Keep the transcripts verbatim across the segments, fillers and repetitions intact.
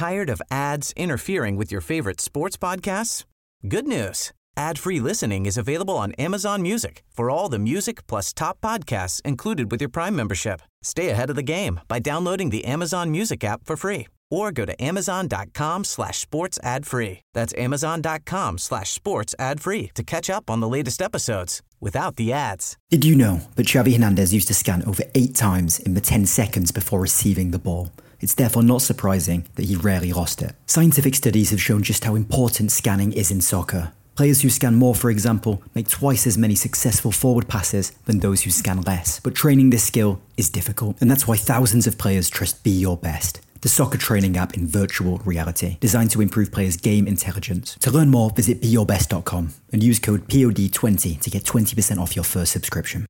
Tired of ads interfering with your favorite sports podcasts? Good news. Ad-free listening is available on Amazon Music for all the music plus top podcasts included with your Prime membership. Stay ahead of the game by downloading the Amazon Music app for free or go to amazon.com slash sports ad free. That's amazon.com slash sports ad free to catch up on the latest episodes without the ads. Did you know that Xavi Hernandez used to scan over eight times in the ten seconds before receiving the ball? It's therefore not surprising that he rarely lost it. Scientific studies have shown just how important scanning is in soccer. Players who scan more, for example, make twice as many successful forward passes than those who scan less. But training this skill is difficult, and that's why thousands of players trust Be Your Best, the soccer training app in virtual reality, designed to improve players' game intelligence. To learn more, visit be your best dot com and use code P O D twenty to get twenty percent off your first subscription.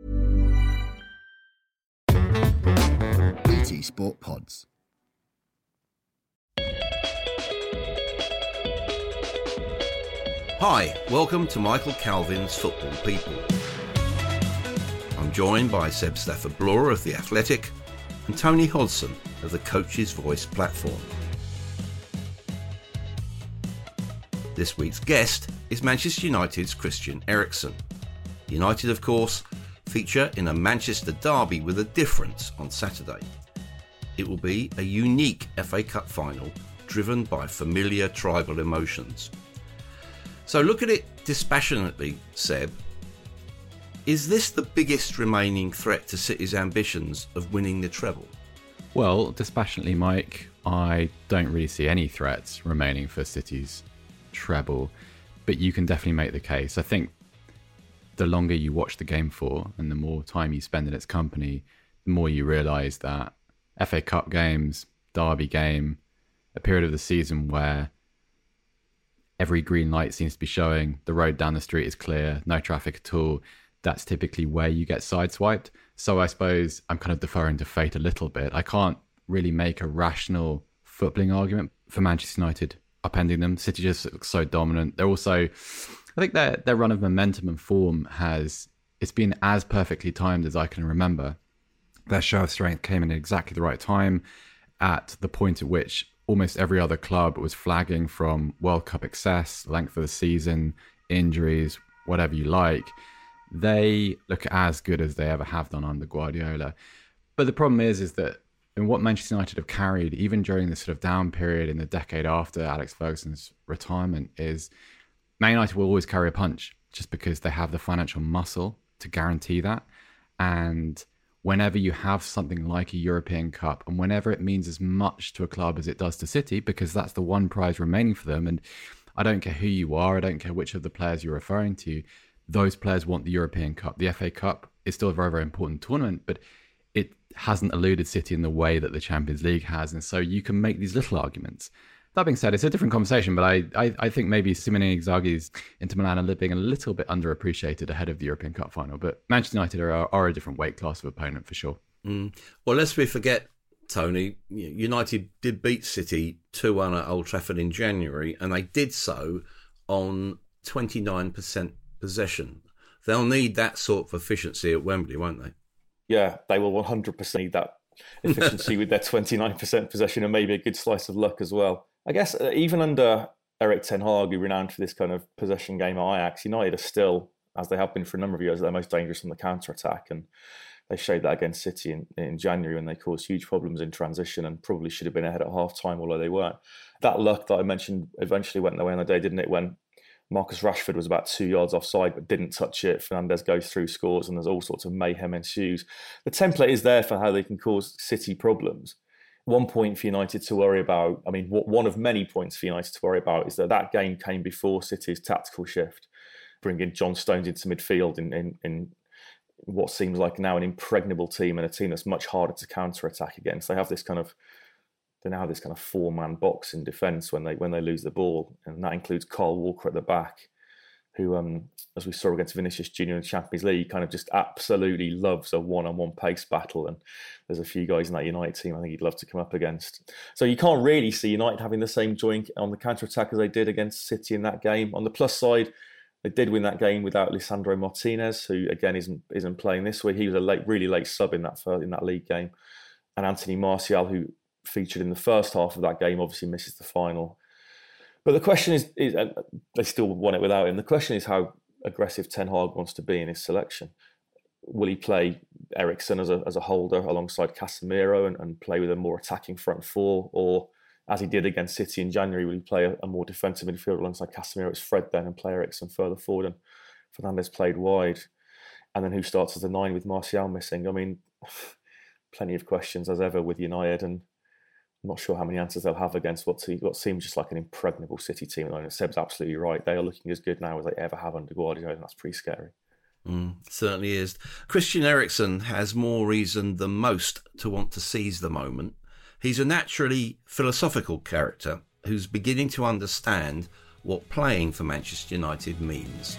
B T Sport Pods. Hi, welcome to Michael Calvin's Football People. I'm joined by Seb Stafford-Bloor of The Athletic and Tony Hodson of the Coach's Voice platform. This week's guest is Manchester United's Christian Eriksen. United, of course, feature in a Manchester derby with a difference on Saturday. It will be a unique F A Cup final driven by familiar tribal emotions. So look at it dispassionately, Seb. Is this the biggest remaining threat to City's ambitions of winning the treble? Well, dispassionately, Mike, I don't really see any threats remaining for City's treble, but you can definitely make the case. I think the longer you watch the game for and the more time you spend in its company, the more you realise that F A Cup games, derby game, a period of the season where every green light seems to be showing, the road down the street is clear, no traffic at all, that's typically where you get sideswiped. So I suppose I'm kind of deferring to fate a little bit. I can't really make a rational footballing argument for Manchester United upending them. City just looks so dominant. They're also, I think their their run of momentum and form has, it's been as perfectly timed as I can remember. Their show of strength came in at exactly the right time, at the point at which almost every other club was flagging from World Cup excess, length of the season, injuries, whatever you like. They look as good as they ever have done under Guardiola. But the problem is, is that in what Manchester United have carried, even during this sort of down period in the decade after Alex Ferguson's retirement, is Man United will always carry a punch just because they have the financial muscle to guarantee that. And whenever you have something like a European Cup, and whenever it means as much to a club as it does to City, because that's the one prize remaining for them, and I don't care who you are, I don't care which of the players you're referring to, those players want the European Cup. The F A Cup is still a very, very important tournament, but it hasn't eluded City in the way that the Champions League has, and so you can make these little arguments. That being said, it's a different conversation, but I, I, I think maybe Simone Inzaghi's Inter Milan are being a little bit underappreciated ahead of the European Cup final. But Manchester United are, are a different weight class of opponent for sure. Mm. Well, lest we forget, Tony, United did beat City two one at Old Trafford in January, and they did so on twenty-nine percent possession. They'll need that sort of efficiency at Wembley, won't they? Yeah, they will one hundred percent need that efficiency with their twenty-nine percent possession and maybe a good slice of luck as well. I guess uh, even under Erik ten Hag, who renowned for this kind of possession game at Ajax, United are still, as they have been for a number of years, they're most dangerous on the counter-attack. And they showed that against City in, in January when they caused huge problems in transition and probably should have been ahead at half-time, although they weren't. That luck that I mentioned eventually went their way on the day, didn't it, when Marcus Rashford was about two yards offside but didn't touch it. Fernandes goes through, scores, and there's all sorts of mayhem ensues. The template is there for how they can cause City problems. One point for United to worry about, I mean, one of many points for United to worry about is that that game came before City's tactical shift, bringing John Stones into midfield in, in, in what seems like now an impregnable team and a team that's much harder to counter-attack against. They have this kind of, they now have this kind of four-man box in defence when they when they lose the ball, and that includes Kyle Walker at the back, who, um, as we saw against Vinicius Junior in the Champions League, kind of just absolutely loves a one-on-one pace battle. And there's a few guys in that United team I think he'd love to come up against. So you can't really see United having the same joy on the counter-attack as they did against City in that game. On the plus side, they did win that game without Lisandro Martinez, who again isn't isn't playing this week. He was a late, really late sub in that in that league game, and Anthony Martial, who featured in the first half of that game, obviously misses the final. But the question is, is and they still won it without him. The question is how aggressive Ten Hag wants to be in his selection. Will he play Eriksen as a as a holder alongside Casemiro and, and play with a more attacking front four? Or, as he did against City in January, will he play a, a more defensive midfield alongside Casemiro? It's Fred then and play Eriksen further forward and Fernandes played wide. And then who starts as the nine with Martial missing? I mean, plenty of questions as ever with United, and I'm not sure how many answers they'll have against what, what seems just like an impregnable City team. And Seb's absolutely right. They are looking as good now as they ever have under Guardiola, and that's pretty scary. Mm, certainly is. Christian Eriksen has more reason than most to want to seize the moment. He's a naturally philosophical character who's beginning to understand what playing for Manchester United means.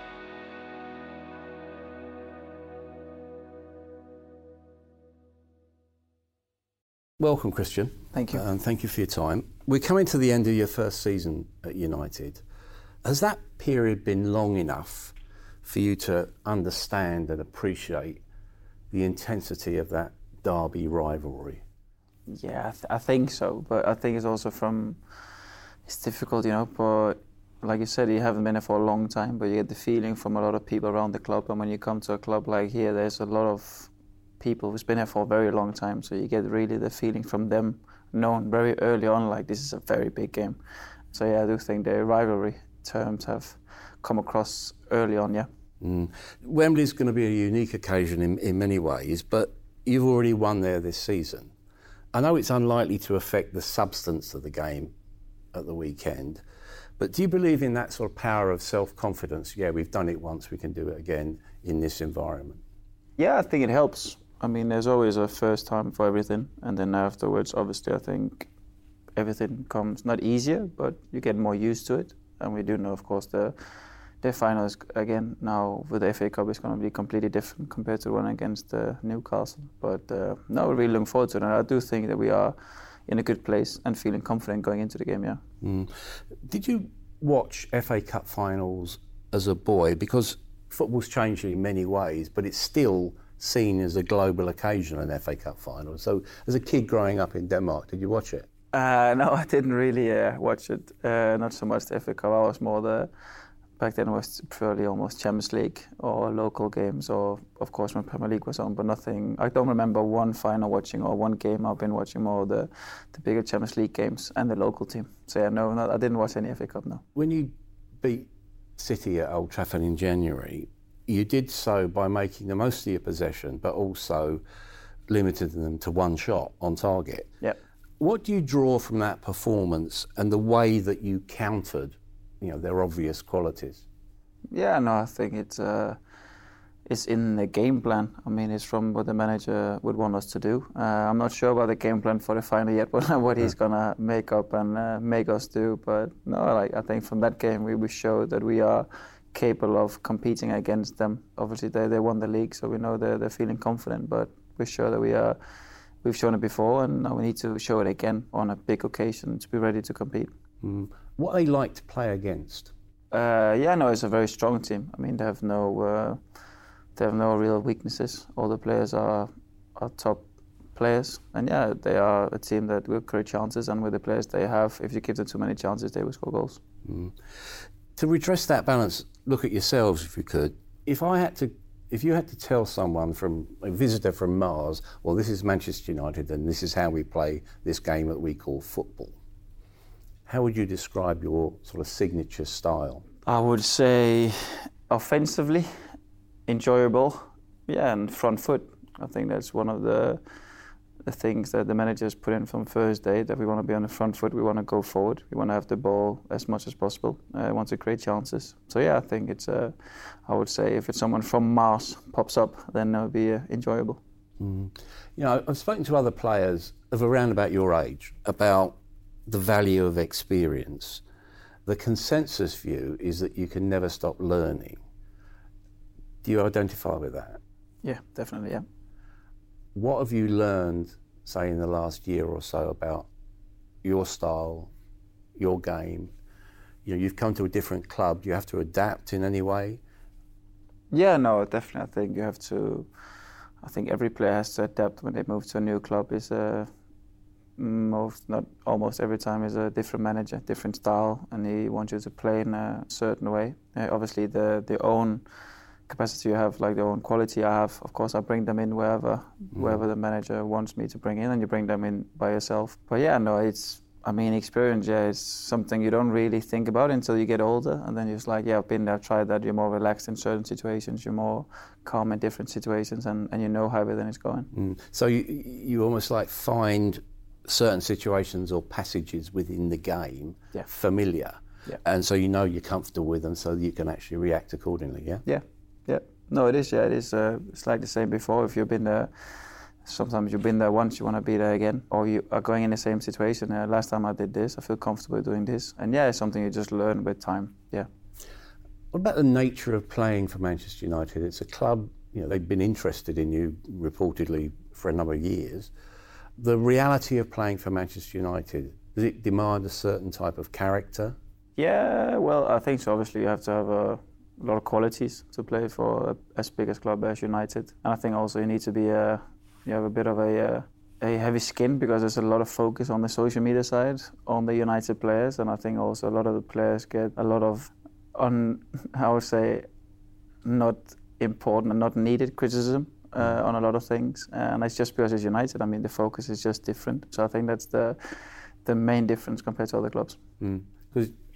Welcome, Christian. Thank you. And um, thank you for your time. We're coming to the end of your first season at United. Has that period been long enough for you to understand and appreciate the intensity of that derby rivalry? Yeah, I, th- I think so. But I think it's also from, it's difficult, you know, but like you said, you haven't been there for a long time, but you get the feeling from a lot of people around the club. And when you come to a club like here, there's a lot of people who's been here for a very long time, so you get really the feeling from them, known very early on, like this is a very big game. So yeah, I do think the rivalry terms have come across early on, yeah. Mm. Wembley's going to be a unique occasion in, in many ways, but you've already won there this season. I know it's unlikely to affect the substance of the game at the weekend, but do you believe in that sort of power of self-confidence? Yeah, we've done it once, we can do it again in this environment. Yeah, I think it helps. I mean, there's always a first time for everything, and then afterwards, obviously, I think everything comes not easier, but you get more used to it. And we do know, of course, the the finals again now with the F A Cup is going to be completely different compared to the one against uh, Newcastle. But uh, no, we're really looking forward to it, and I do think that we are in a good place and feeling confident going into the game. Yeah. Mm. Did you watch F A Cup finals as a boy? Because football's changed in many ways, but it's still seen as a global occasion, an F A Cup final. So as a kid growing up in Denmark, did you watch it? Uh, no, I didn't really uh, watch it. Uh, not so much the F A Cup. I was more the, back then it was purely almost Champions League or local games, or of course when Premier League was on, but nothing. I don't remember one final watching or one game. I've been watching more the, the bigger Champions League games and the local team. So yeah, no, no, I didn't watch any F A Cup, no. When you beat City at Old Trafford in January, you did so by making the most of your possession, but also limited them to one shot on target. Yep. What do you draw from that performance and the way that you countered, you know, their obvious qualities? Yeah, no, I think it's uh, it's in the game plan. I mean, it's from what the manager would want us to do. Uh, I'm not sure about the game plan for the final yet, but what he's gonna make up and uh, make us do. But no, like I think from that game we, we showed that we are capable of competing against them. Obviously, they, they won the league, so we know they're, they're feeling confident, but we're sure that we are, we've shown it before, and now we need to show it again on a big occasion to be ready to compete. Mm. What are they like to play against? Uh, yeah, no, it's a very strong team. I mean, they have no, uh, they have no real weaknesses. All the players are, are top players, and yeah, they are a team that will create chances, and with the players they have, if you give them too many chances, they will score goals. Mm. To redress that balance, look at yourselves if you could. If I had to, if you had to tell someone from a visitor from Mars, well, this is Manchester United and this is how we play this game that we call football, how would you describe your sort of signature style? I would say offensively, enjoyable, yeah, and front foot. I think that's one of the the things that the managers put in from first day, that we want to be on the front foot, we want to go forward, we want to have the ball as much as possible, uh, we want to create chances. So yeah, I think it's, uh, I would say if it's someone from Mars pops up, then it'll be uh, enjoyable. Mm. You know, I've spoken to other players of around about your age about the value of experience. The consensus view is that you can never stop learning. Do you identify with that? Yeah, definitely, yeah. What have you learned, say, in the last year or so about your style, your game? You know, you've come to a different club. Do you have to adapt in any way? Yeah, no, definitely. I think you have to. I think every player has to adapt when they move to a new club. Is uh, most, not almost every time, is a different manager, different style, and he wants you to play in a certain way. Uh, obviously, the the own capacity you have, like the own quality I have, of course, I bring them in wherever mm. wherever the manager wants me to bring in, and you bring them in by yourself. But yeah, no, it's. I mean, experience, yeah, is something you don't really think about until you get older, and then you're just like, yeah, I've been there, I've tried that. You're more relaxed in certain situations, you're more calm in different situations, and, and you know how everything is going. Mm. So you you almost like find certain situations or passages within the game yeah. familiar, yeah. and so you know you're comfortable with them, so you can actually react accordingly. Yeah. Yeah, yeah. No, it is. Yeah, it is. Uh, it's like the same before. If you've been there. Sometimes you've been there once, you want to be there again, or you are going in the same situation. Uh, last time I did this, I feel comfortable doing this, and yeah, it's something you just learn with time. Yeah. What about the nature of playing for Manchester United? It's a club, you know, they've been interested in you reportedly for a number of years. The reality of playing for Manchester United, does it demand a certain type of character? Yeah, well, I think so. Obviously, you have to have a lot of qualities to play for a, as big a club as United, and I think also you need to be a You have a bit of a uh, a heavy skin because there's a lot of focus on the social media side on the United players, and I think also a lot of the players get a lot of, on I would say, not important and not needed criticism uh, on a lot of things, and it's just because it's United. I mean, the focus is just different. So I think that's the the main difference compared to other clubs. Because mm.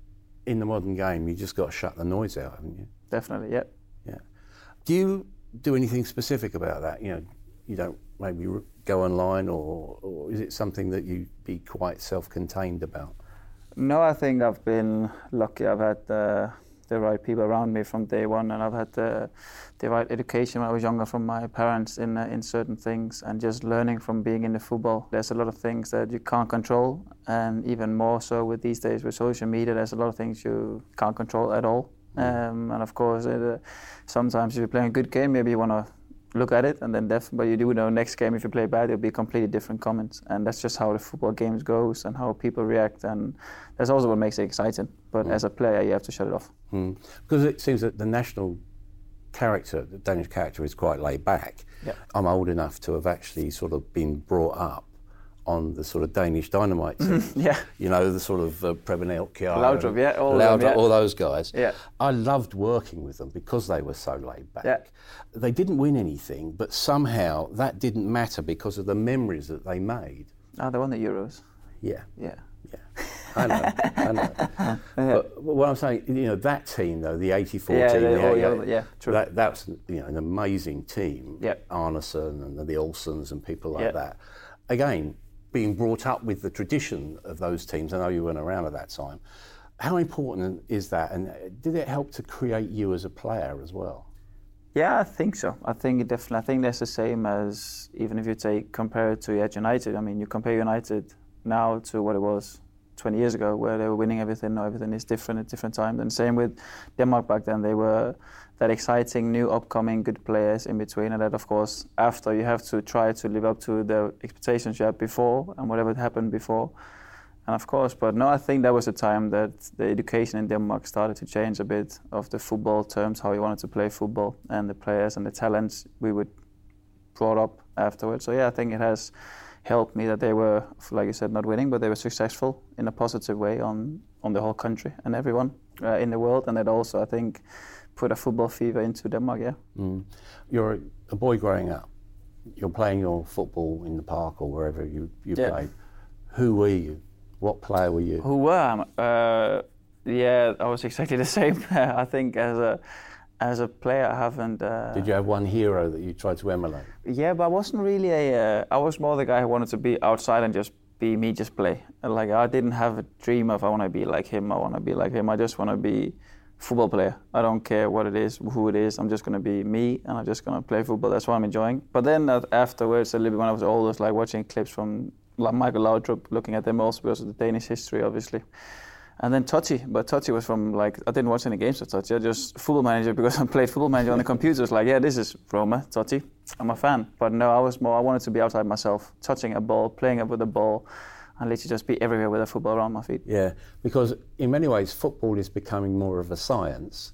in the modern game, you just got to shut the noise out, haven't you? Definitely, yeah. Yeah. Do you do anything specific about that? You know. You don't maybe go online, or, or is it something that you be quite self-contained about? No, I think I've been lucky. I've had uh, the right people around me from day one, and I've had the, the right education when I was younger from my parents in uh, in certain things, and just learning from being in the football. There's a lot of things that you can't control, and even more so with these days with social media, there's a lot of things you can't control at all. Mm. Um, and of course, it, uh, sometimes if you're playing a good game, maybe you want to look at it, and then def- but you do know next game if you play bad, it'll be completely different comments, and that's just how the football games goes and how people react, and that's also what makes it exciting. But mm. as a player, you have to shut it off. Mm. Because it seems that the national character, the Danish character, is quite laid back. Yeah. I'm old enough to have actually sort of been brought up on the sort of Danish Dynamite team. yeah. You know, the sort of uh, Preben Elkjær, Laudrup, yeah, all, Laudrup, them, yeah. all those guys. Yeah. I loved working with them because they were so laid back. Yeah. They didn't win anything, but somehow that didn't matter because of the memories that they made. Ah, they won the Euros. Yeah. Yeah. Yeah. I know, I know. yeah. But what I'm saying, you know, that team though, the eighty-four yeah, team, they, yeah, oh, yeah, yeah, yeah, true. That, that's you know an amazing team. Yeah. Arneson and the Olsens and people like yeah. that. Again, being brought up with the tradition of those teams. I know you weren't around at that time. How important is that, and did it help to create you as a player as well? Yeah, I think so. I think it definitely. I think that's the same as even if you take compare it to United. I mean, you compare United now to what it was twenty years ago, where they were winning everything. Now everything is different at different times. And same with Denmark back then. They were that exciting, new, upcoming, good players in between. And that, of course, after you have to try to live up to the expectations you had before and whatever happened before. And of course, but no, I think that was a time that the education in Denmark started to change a bit of the football terms, how you wanted to play football, and the players and the talents we would brought up afterwards. So yeah, I think it has helped me that they were, like you said, not winning, but they were successful in a positive way on, on the whole country and everyone uh, in the world. And that also, I think, put a football fever into Denmark, yeah. Mm. You're a boy growing up. You're playing your football in the park or wherever you, you yeah. played. Who were you? What player were you? Who were I? Uh, yeah, I was exactly the same. I think as a as a player, I haven't. Uh, Did you have one hero that you tried to emulate? Yeah, but I wasn't really a. Uh, I was more the guy who wanted to be outside and just be me, just play. Like I didn't have a dream of I want to be like him. I want to be like him. I just want to be football player. I don't care what it is, who it is. I'm just going to be me, and I'm just going to play football. That's what I'm enjoying. But then uh, afterwards, a little bit when I was older, was like watching clips from like Michael Laudrup, looking at them also because of the Danish history, obviously. And then Totti, but Totti was from like, I didn't watch any games of Totti, I just football manager because I played football manager on the computer. It's like, yeah, this is Roma, Totti, I'm a fan. But no, I was more, I wanted to be outside myself, touching a ball, playing up with a ball, and literally just be everywhere with a football around my feet. Yeah, because in many ways, football is becoming more of a science,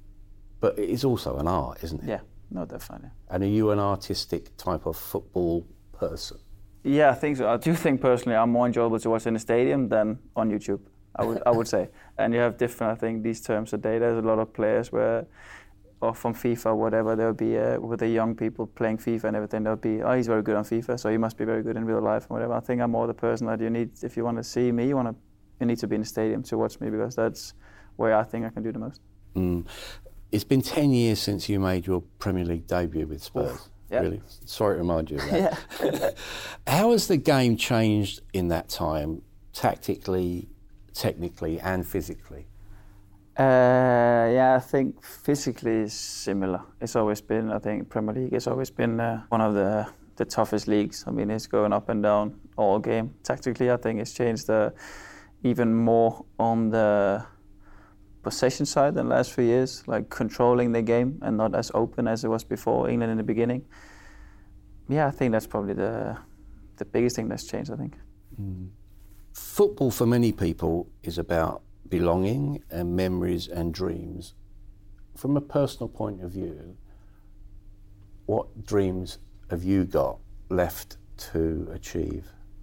but it is also an art, isn't it? Yeah, no, definitely. And are you an artistic type of football person? Yeah, I think so. I do think personally I'm more enjoyable to watch in the stadium than on YouTube. I would I would say. And you have different, I think, these terms of data. There's a lot of players where, or from FIFA or whatever, there'll be uh, with the young people playing FIFA and everything. There'll be, oh, he's very good on FIFA, so he must be very good in real life and whatever. I think I'm more the person that you need, if you want to see me, you want to, you need to be in the stadium to watch me, because that's where I think I can do the most. Mm. It's been ten years since you made your Premier League debut with Spurs. Oof. Yeah. Really? Sorry to remind you of that. Yeah. How has the game changed in that time, tactically, technically and physically? Uh, yeah, I think physically is similar. It's always been, I think, Premier League has always been uh, one of the, the toughest leagues. I mean, it's going up and down all game. Tactically, I think it's changed uh, even more on the possession side than the last few years, like controlling the game and not as open as it was before England in the beginning. Yeah, I think that's probably the the biggest thing that's changed, I think. Mm. Football for many people is about belonging and memories and dreams. From a personal point of view, what dreams have you got left to achieve?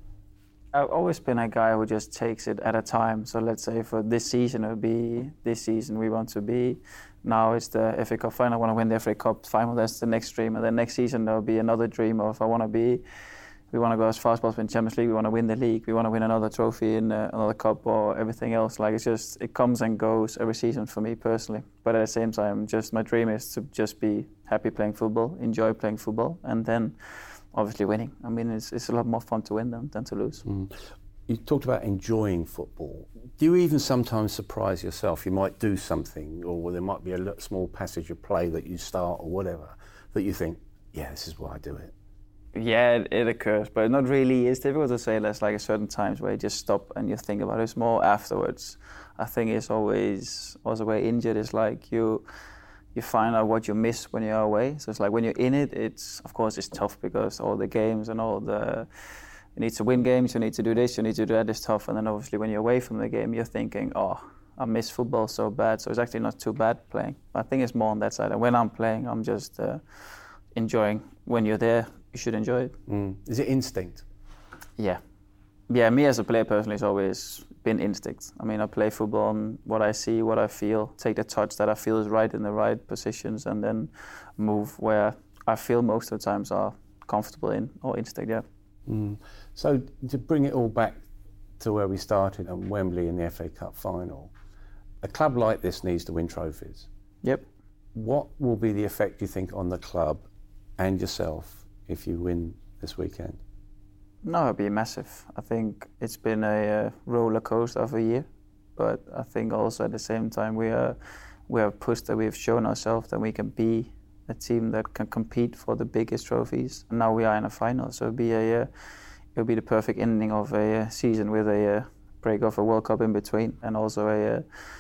I've always been a guy who just takes it at a time. So let's say for this season, it would be this season we want to be. Now it's the F A Cup final. I want to win the F A Cup final. That's the next dream. And then next season there will be another dream of I want to be. We want to go as far as possible in Champions League. We want to win the league. We want to win another trophy in uh, another cup or everything else. Like it's just it comes and goes every season for me personally. But at the same time, just my dream is to just be happy playing football, enjoy playing football, and then obviously winning. I mean, it's it's a lot more fun to win than, than to lose. Mm. You talked about enjoying football. Do you even sometimes surprise yourself? You might do something, or there might be a little small passage of play that you start or whatever, that you think, yeah, this is why I do it. Yeah, it, it occurs, but not really. It's difficult to say. There's like a certain times where you just stop and you think about it. It's more afterwards. I think it's always also where injured is like you you find out what you miss when you're away. So it's like when you're in it, it's of course it's tough because all the games and all the you need to win games, you need to do this, you need to do that. It's tough, and then obviously when you're away from the game, you're thinking, oh, I miss football so bad. So it's actually not too bad playing. I think it's more on that side. And when I'm playing, I'm just uh, enjoying. When you're there, you should enjoy it. Mm. Is it instinct? Yeah. Yeah, me as a player personally, it's always been instinct. I mean, I play football on what I see, what I feel, take the touch that I feel is right in the right positions, and then move where I feel most of the times are comfortable in, or instinct, yeah. Mm. So to bring it all back to where we started at Wembley in the F A Cup final, a club like this needs to win trophies. Yep. What will be the effect, you think, on the club and yourself if you win this weekend? No, it'll be massive. I think it's been a uh, roller coaster of a year, but I think also at the same time we are we have pushed that we've shown ourselves that we can be a team that can compete for the biggest trophies. And now we are in a final, so it'll be a uh, it'll be the perfect ending of a uh, season with a uh, break of a World Cup in between, and also a uh,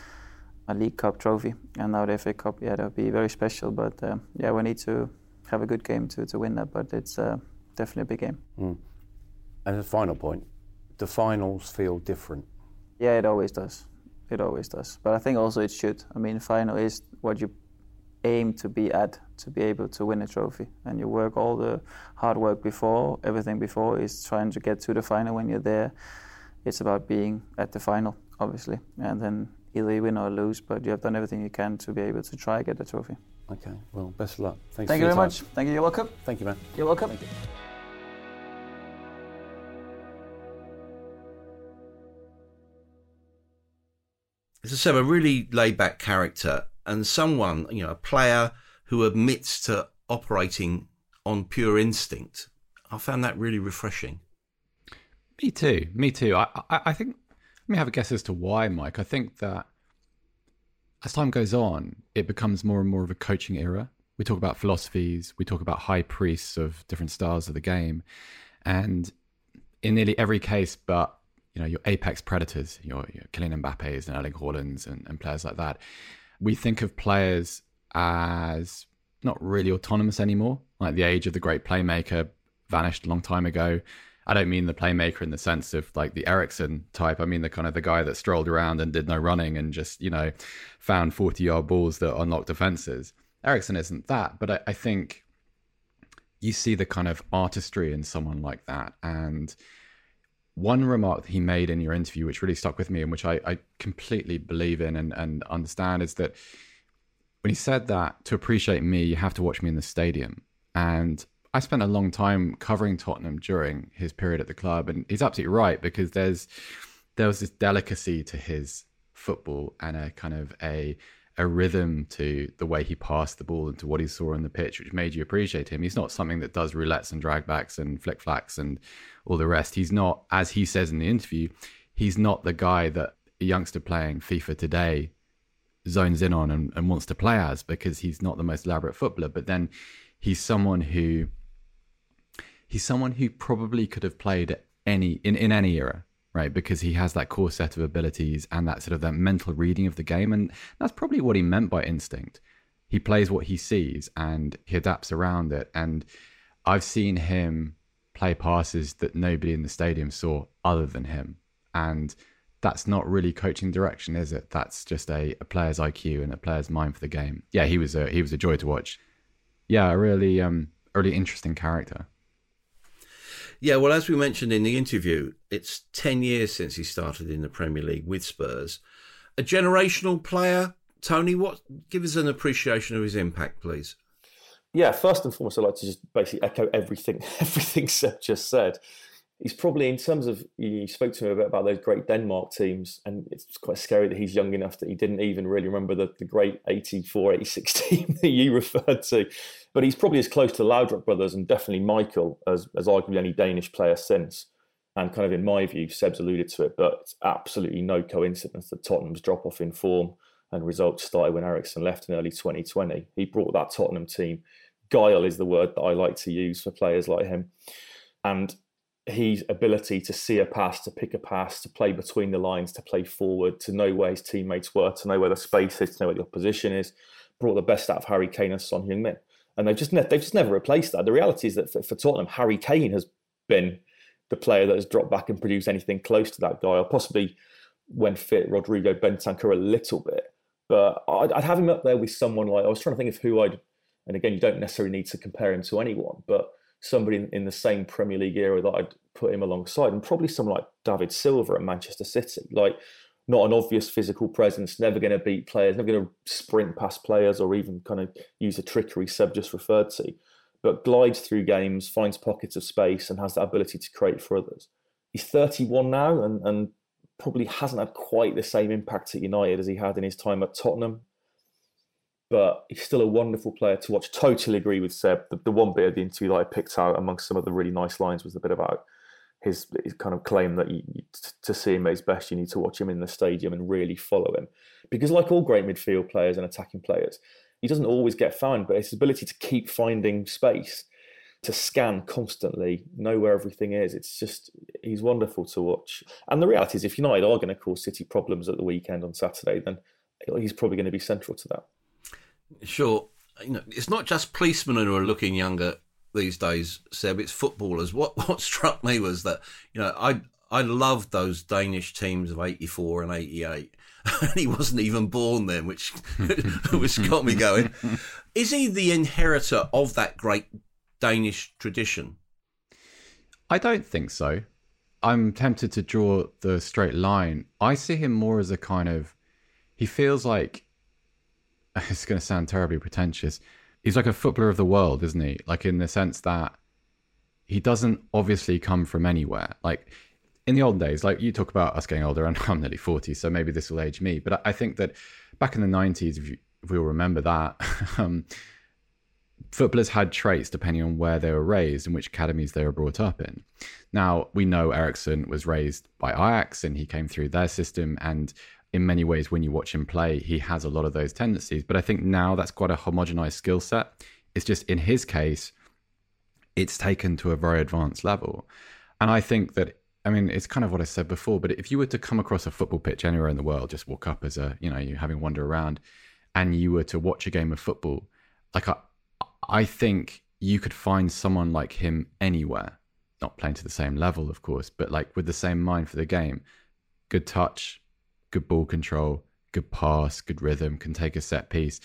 a League Cup trophy, and now the F A Cup. Yeah, that'll be very special. But uh, yeah, we need to have a good game to to win that. But it's uh, definitely a big game. Mm. And as a final point, the finals feel different. Yeah, it always does. It always does. But I think also it should. I mean, final is what you aim to be at, to be able to win a trophy. And you work all the hard work before, everything before is trying to get to the final. When you're there, it's about being at the final, obviously. And then either you win or lose, but you have done everything you can to be able to try and get the trophy. Okay, well, best of luck. Thanks Thank for you very time. much. Thank you. You're welcome. Thank you, man. You're welcome. Thank you. As I said, a really laid-back character and someone, you know, a player who admits to operating on pure instinct. I found that really refreshing. Me too. Me too. I, I, I think, let me have a guess as to why, Mike. I think that as time goes on, it becomes more and more of a coaching era. We talk about philosophies, we talk about high priests of different styles of the game. And in nearly every case, but you know, your apex predators, your, your Kylian Mbappe's and Erling Haaland's and, and players like that, we think of players as not really autonomous anymore. Like the age of the great playmaker vanished a long time ago. I don't mean the playmaker in the sense of like the Eriksen type. I mean the kind of the guy that strolled around and did no running and just, you know, found forty-yard balls that unlocked defenses. Eriksen isn't that, but I, I think you see the kind of artistry in someone like that. And one remark that he made in your interview, which really stuck with me and which I, I completely believe in and, and understand, is that when he said that to appreciate me, you have to watch me in the stadium. And I spent a long time covering Tottenham during his period at the club. And he's absolutely right, because there's there was this delicacy to his football and a kind of a a rhythm to the way he passed the ball and to what he saw on the pitch, which made you appreciate him. He's not something that does roulettes and dragbacks and flick flacks and all the rest. He's not, as he says in the interview, he's not the guy that a youngster playing FIFA today zones in on and, and wants to play as, because he's not the most elaborate footballer. But then he's someone who he's someone who probably could have played at any in, in any era, right? Because he has that core set of abilities and that sort of that mental reading of the game. And that's probably what he meant by instinct. He plays what he sees and he adapts around it. And I've seen him play passes that nobody in the stadium saw other than him. And that's not really coaching direction, is it? That's just a, a player's I Q and a player's mind for the game. Yeah, he was a he was a joy to watch. Yeah, a really um a really interesting character. Yeah, well, as we mentioned in the interview, it's ten years since he started in the Premier League with Spurs. A generational player. Tony, what give us an appreciation of his impact, please? Yeah, first and foremost, I'd like to just basically echo everything everything Seb just said. He's probably, in terms of, you spoke to him a bit about those great Denmark teams, and it's quite scary that he's young enough that he didn't even really remember the, the great eighty-four eighty-six team that you referred to. But he's probably as close to the Laudrup brothers and definitely Michael as, as arguably any Danish player since. And kind of in my view, Seb's alluded to it, but it's absolutely no coincidence that Tottenham's drop-off in form and results started when Eriksen left in early twenty twenty. He brought that Tottenham team. Guile is the word that I like to use for players like him. And his ability to see a pass, to pick a pass, to play between the lines, to play forward, to know where his teammates were, to know where the space is, to know where the opposition is, brought the best out of Harry Kane and Son Heung-min. And they've just, ne- they've just never replaced that. The reality is that for, for Tottenham, Harry Kane has been the player that has dropped back and produced anything close to that guy, or possibly, when fit, Rodrigo Bentancur a little bit. But I'd, I'd have him up there with someone like, I was trying to think of who I'd, and again, you don't necessarily need to compare him to anyone, but somebody in, in the same Premier League era that I'd put him alongside, and probably someone like David Silva at Manchester City. Like, not an obvious physical presence, never going to beat players, never going to sprint past players or even kind of use the trickery Seb just referred to, but glides through games, finds pockets of space and has that ability to create for others. He's thirty-one now and, and probably hasn't had quite the same impact at United as he had in his time at Tottenham. But he's still a wonderful player to watch. Totally agree with Seb. The, the one bit of the interview that I picked out amongst some of the really nice lines was the bit about his, his kind of claim that you, to see him at his best, you need to watch him in the stadium and really follow him. Because like all great midfield players and attacking players, he doesn't always get found, but his ability to keep finding space, to scan constantly, know where everything is, it's just, he's wonderful to watch. And the reality is, if United are going to cause City problems at the weekend on Saturday, then he's probably going to be central to that. Sure. You know, it's not just policemen who are looking younger these days, Seb, it's footballers. What what struck me was that, you know, I I loved those Danish teams of eighty-four and eighty-eight. And he wasn't even born then, which which got me going. Is he the inheritor of that great Danish tradition? I don't think so. I'm tempted to draw the straight line. I see him more as a kind of, he feels like, it's going to sound terribly pretentious, he's like a footballer of the world, isn't he? Like, in the sense that he doesn't obviously come from anywhere. Like, in the old days, like you talk about us getting older, and I'm nearly forty, so maybe this will age me. But I think that back in the nineties, if, you, if we all remember that, um, footballers had traits depending on where they were raised and which academies they were brought up in. Now, we know Eriksen was raised by Ajax and he came through their system, and in many ways, when you watch him play, he has a lot of those tendencies. But I think now that's quite a homogenized skill set. It's just, in his case, it's taken to a very advanced level. And I think that, I mean, it's kind of what I said before, but if you were to come across a football pitch anywhere in the world, just walk up as a, you know, you're having wander around, and you were to watch a game of football, like I, I think you could find someone like him anywhere, not playing to the same level, of course, but like with the same mind for the game. Good touch, good ball control, good pass, good rhythm, can take a set piece.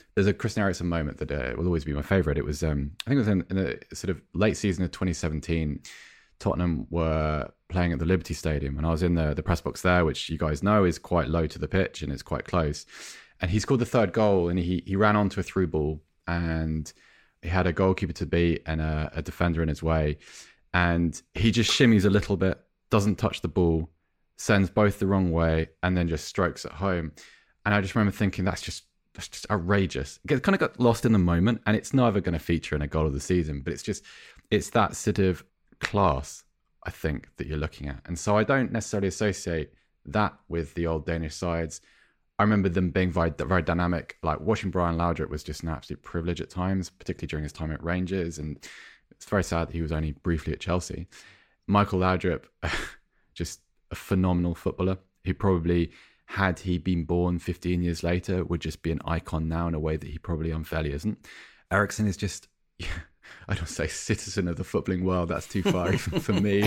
There's a Christian Eriksen moment that uh, will always be my favourite. It was, um, I think it was in, in the sort of late season of twenty seventeen. Tottenham were playing at the Liberty Stadium, and I was in the, the press box there, which you guys know is quite low to the pitch and it's quite close. And he scored the third goal, and he he ran onto a through ball, and he had a goalkeeper to beat and a, a defender in his way. And he just shimmies a little bit, doesn't touch the ball, sends both the wrong way, and then just strokes it home. And I just remember thinking, that's just that's just outrageous. It kind of got lost in the moment, and it's never going to feature in a goal of the season. But it's just, it's that sort of class, I think, that you're looking at. And so I don't necessarily associate that with the old Danish sides. I remember them being very, very dynamic. Like watching Brian Laudrup was just an absolute privilege at times, particularly during his time at Rangers. And it's very sad that he was only briefly at Chelsea. Michael Laudrup, just a phenomenal footballer who probably, had he been born fifteen years later, would just be an icon now in a way that he probably unfairly isn't. Eriksen is just, I don't say citizen of the footballing world, that's too far even for me.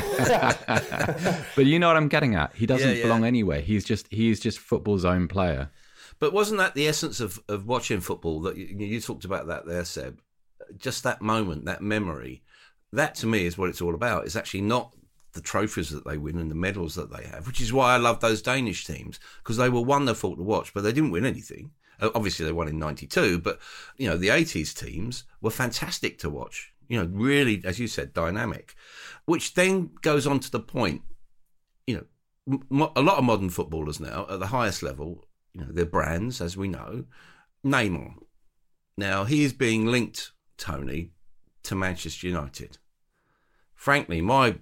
But you know what I'm getting at. He doesn't yeah, yeah. belong anywhere. He's just he's just football's own player. But wasn't that the essence of, of watching football? That you, you talked about that there, Seb. Just that moment, that memory. That to me is what it's all about. It's actually not the trophies that they win and the medals that they have, which is why I love those Danish teams, because they were wonderful to watch, but they didn't win anything. Obviously, they won in ninety-two, but, you know, the eighties teams were fantastic to watch. You know, really, as you said, dynamic, which then goes on to the point, you know, m- a lot of modern footballers now at the highest level, you know, they're brands, as we know. Neymar. Now, he is being linked, Tony, to Manchester United. Frankly, my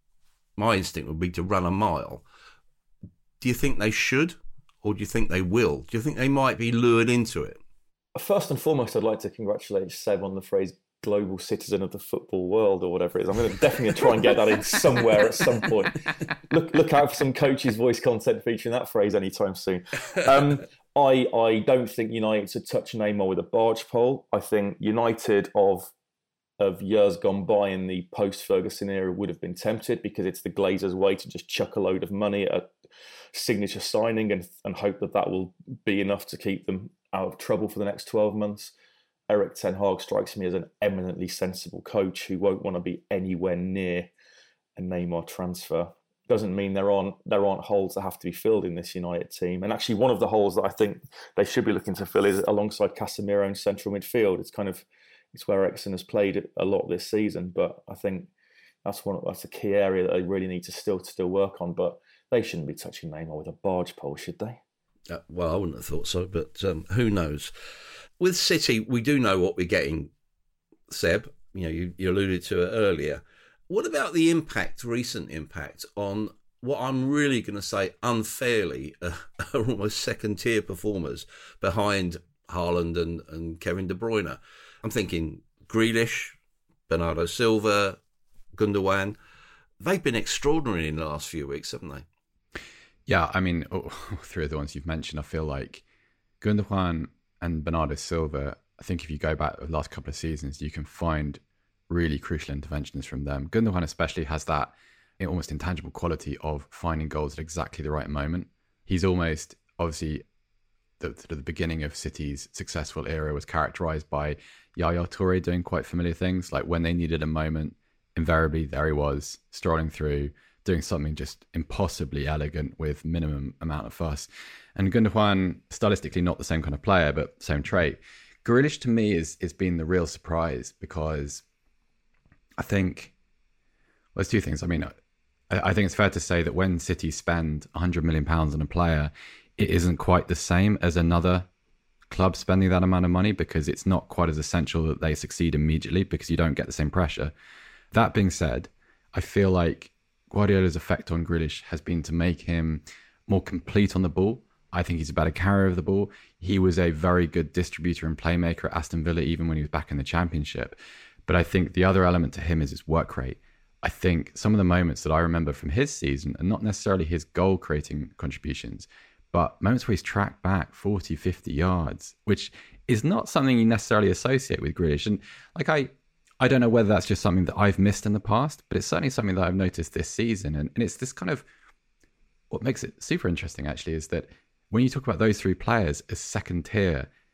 my instinct would be to run a mile. Do you think they should, or do you think they will? Do you think they might be lured into it? First and foremost, I'd like to congratulate Seb on the phrase global citizen of the football world, or whatever it is. I'm going to definitely try and get that in somewhere at some point. Look look out for some coach's voice content featuring that phrase anytime soon. Um, I, I don't think United should touch Neymar with a barge pole. I think United of of years gone by in the post-Ferguson era would have been tempted, because it's the Glazers' way to just chuck a load of money at signature signing and, and hope that that will be enough to keep them out of trouble for the next twelve months. Erik ten Hag strikes me as an eminently sensible coach who won't want to be anywhere near a Neymar transfer. Doesn't mean there aren't there aren't holes that have to be filled in this United team. And actually, one of the holes that I think they should be looking to fill is alongside Casemiro in central midfield. It's kind of it's where Eriksen has played a lot this season, but I think that's one that's a key area that they really need to still to still work on. But they shouldn't be touching Neymar with a barge pole, should they? Uh, well, I wouldn't have thought so, but um, who knows? With City, we do know what we're getting, Seb. You know, you, you alluded to it earlier. What about the impact, recent impact, on what I'm really going to say unfairly uh, are almost second-tier performers behind Haaland and, and Kevin De Bruyne? I'm thinking Grealish, Bernardo Silva, Gundogan. They've been extraordinary in the last few weeks, haven't they? Yeah, I mean, oh, three of the ones you've mentioned, I feel like Gundogan and Bernardo Silva, I think if you go back the last couple of seasons, you can find really crucial interventions from them. Gundogan especially has that almost intangible quality of finding goals at exactly the right moment. He's almost, obviously, the, the beginning of City's successful era was characterised by Yaya Toure doing quite familiar things. Like when they needed a moment, invariably there he was, strolling through, doing something just impossibly elegant with minimum amount of fuss. And Gundogan, stylistically not the same kind of player, but same trait. Grealish to me is is been the real surprise, because I think, well, there's two things. I mean, I, I think it's fair to say that when City spend one hundred million pounds on a player, it isn't quite the same as another club spending that amount of money, because it's not quite as essential that they succeed immediately, because you don't get the same pressure. That being said, I feel like Guardiola's effect on Grealish has been to make him more complete on the ball. I think he's a better carrier of the ball. He was a very good distributor and playmaker at Aston Villa, even when he was back in the Championship. But I think the other element to him is his work rate. I think some of the moments that I remember from his season are not necessarily his goal-creating contributions, but moments where he's tracked back forty, fifty yards, which is not something you necessarily associate with Grealish. And like I... I don't know whether that's just something that I've missed in the past, but it's certainly something that I've noticed this season. And, and it's this kind of, what makes it super interesting actually is that when you talk about those three players as second tier,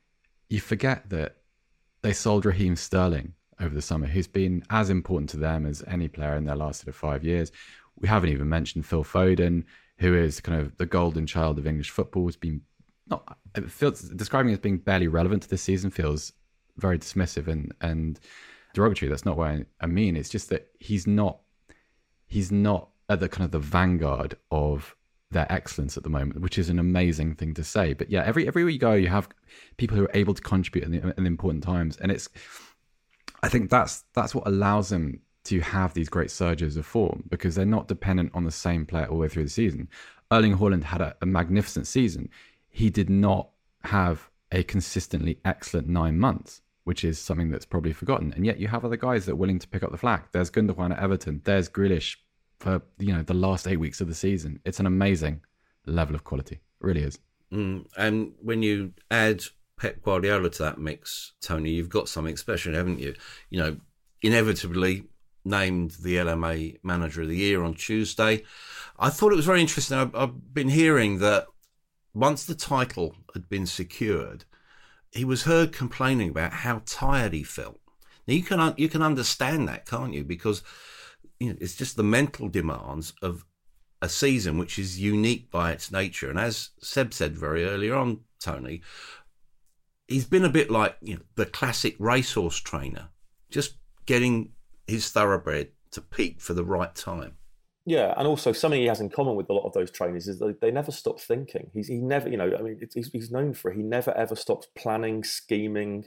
you forget that they sold Raheem Sterling over the summer, who's been as important to them as any player in their last sort of five years. We haven't even mentioned Phil Foden, who is kind of the golden child of English football. Has been not it feels describing as being barely relevant to this season feels very dismissive and and derogatory. That's not what I, I mean. It's just that he's not he's not at the kind of the vanguard of their excellence at the moment, which is an amazing thing to say. But yeah, every everywhere you go, you have people who are able to contribute in the, in the important times, and it's I think that's that's what allows them to have these great surges of form, because they're not dependent on the same player all the way through the season. Erling Haaland had a, a magnificent season. He did not have a consistently excellent nine months, which is something that's probably forgotten. And yet you have other guys that are willing to pick up the slack. There's Gundogan at Everton. There's Grealish for, you know, the last eight weeks of the season. It's an amazing level of quality. It really is. Mm, and when you add Pep Guardiola to that mix, Tony, you've got something special, haven't you? You know, inevitably named the L M A Manager of the Year on Tuesday. I thought it was very interesting. I've, I've been hearing that once the title had been secured, he was heard complaining about how tired he felt. Now you can you can understand that, can't you? Because you know, it's just the mental demands of a season which is unique by its nature. And as Seb said very earlier on, Tony, he's been a bit like, you know, the classic racehorse trainer, just getting his thoroughbred to peak for the right time. Yeah, and also something he has in common with a lot of those trainers is that they never stop thinking. He's he never, you know, I mean, it's, he's, he's known for it. He never ever stops planning, scheming,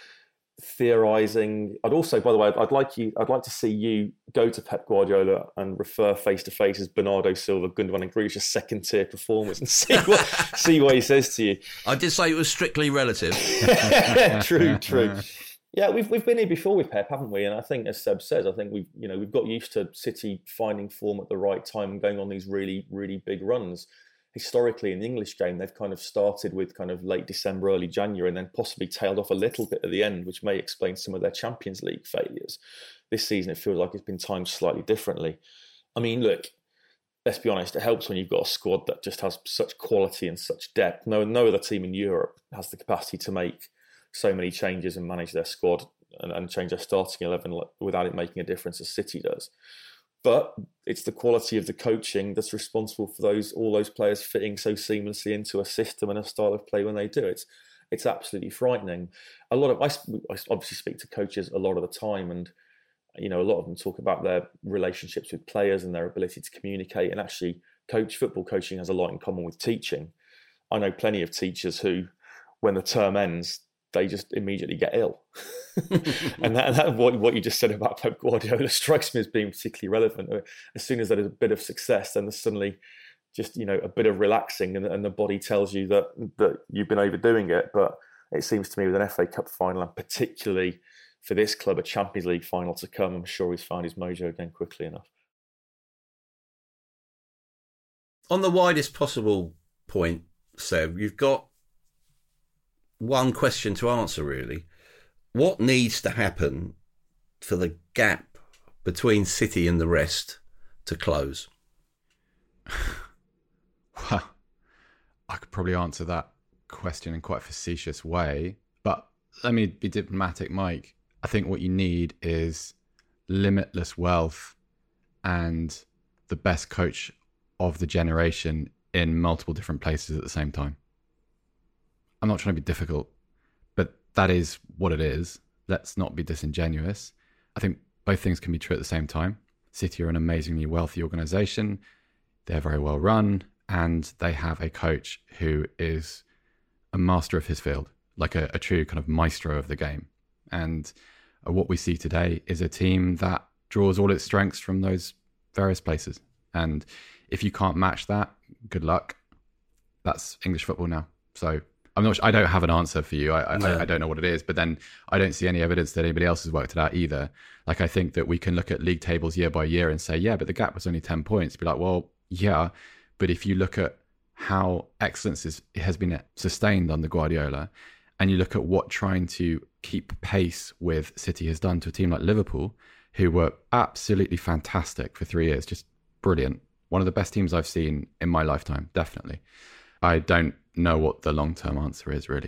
theorising. I'd also, by the way, I'd, I'd like you, I'd like to see you go to Pep Guardiola and refer face to face as Bernardo Silva, Gundogan, and Grealish as second tier performers, and see what see what he says to you. I did say it was strictly relative. True, true. Yeah, we've we've been here before with Pep, haven't we? And I think, as Seb says, I think we've you know we've got used to City finding form at the right time and going on these really really big runs. Historically, in the English game, they've kind of started with kind of late December, early January, and then possibly tailed off a little bit at the end, which may explain some of their Champions League failures. This season, it feels like it's been timed slightly differently. I mean, look, let's be honest, it helps when you've got a squad that just has such quality and such depth. No, no other team in Europe has the capacity to make so many changes and manage their squad and, and change their starting eleven without it making a difference as City does. But it's the quality of the coaching that's responsible for those all those players fitting so seamlessly into a system and a style of play when they do it. It's absolutely frightening. A lot of I, I obviously speak to coaches a lot of the time, and you know a lot of them talk about their relationships with players and their ability to communicate. And actually, coach football coaching has a lot in common with teaching. I know plenty of teachers who, when the term ends, they just immediately get ill. and that, that what, what you just said about Pep Guardiola strikes me as being particularly relevant. As soon as there's a bit of success, then there's suddenly just, you know, a bit of relaxing and, and the body tells you that, that you've been overdoing it. But it seems to me with an F A Cup final, and particularly for this club, a Champions League final to come, I'm sure he's found his mojo again quickly enough. On the widest possible point, Seb, you've got one question to answer, really. What needs to happen for the gap between City and the rest to close? Well, I could probably answer that question in quite a facetious way, but let me be diplomatic, Mike. I think what you need is limitless wealth and the best coach of the generation in multiple different places at the same time. I'm not trying to be difficult, but that is what it is. Let's not be disingenuous. I think both things can be true at the same time. City are an amazingly wealthy organisation. They're very well run, and they have a coach who is a master of his field, like a, a true kind of maestro of the game. And uh, what we see today is a team that draws all its strengths from those various places. And if you can't match that, good luck. That's English football now. So I'm not. I don't have an answer for you. I, no. I, I don't know what it is. But then I don't see any evidence that anybody else has worked it out either. Like I think that we can look at league tables year by year and say, yeah, but the gap was only ten points. Be like, well, yeah, but if you look at how excellence is, has been sustained under Guardiola, and you look at what trying to keep pace with City has done to a team like Liverpool, who were absolutely fantastic for three years, just brilliant. One of the best teams I've seen in my lifetime, definitely. I don't know what the long-term answer is, really.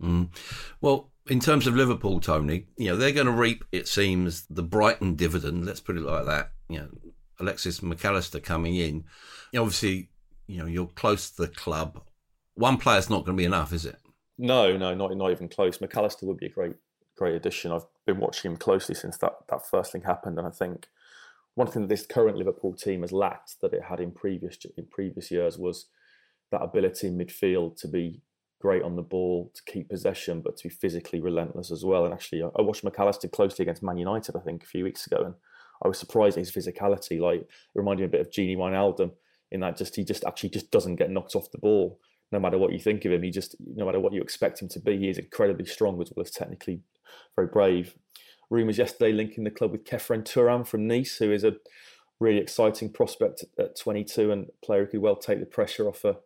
Mm. Well, in terms of Liverpool, Tony, you know, they're going to reap, it seems, the Brighton dividend. Let's put it like that. You know, Alexis McAllister coming in. You know, obviously, you know, you're close to the club. One player's not going to be enough, is it? No, no, not not even close. McAllister would be a great, great addition. I've been watching him closely since that, that first thing happened, and I think one thing that this current Liverpool team has lacked that it had in previous in previous years was that ability in midfield to be great on the ball, to keep possession, but to be physically relentless as well. And actually, I watched McAllister closely against Man United, I think, a few weeks ago, and I was surprised at his physicality. Like, it reminded me a bit of Gini Wijnaldum in that just he just actually just doesn't get knocked off the ball. No matter what you think of him, he just, no matter what you expect him to be, he is incredibly strong as well as technically very brave. Rumours yesterday linking the club with Kefren Turan from Nice, who is a really exciting prospect at twenty-two and a player who could well take the pressure off a,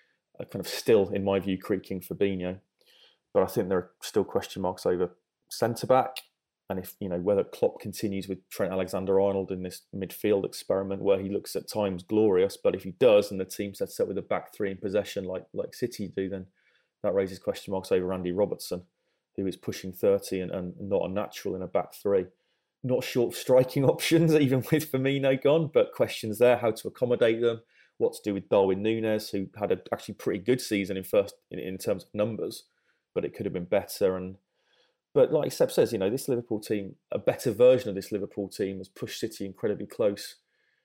a kind of still, in my view, creaking Fabinho. But I think there are still question marks over centre-back. And if, you know, whether Klopp continues with Trent Alexander-Arnold in this midfield experiment where he looks at times glorious, but if he does and the team sets up with a back three in possession like like City do, then that raises question marks over Andy Robertson, who is pushing thirty and, and not a natural in a back three. Not short of striking options, even with Firmino gone, but questions there, how to accommodate them, what to do with Darwin Núñez, who had a actually pretty good season in first in, in terms of numbers, but it could have been better. And But like Seb says, you know, this Liverpool team, a better version of this Liverpool team has pushed City incredibly close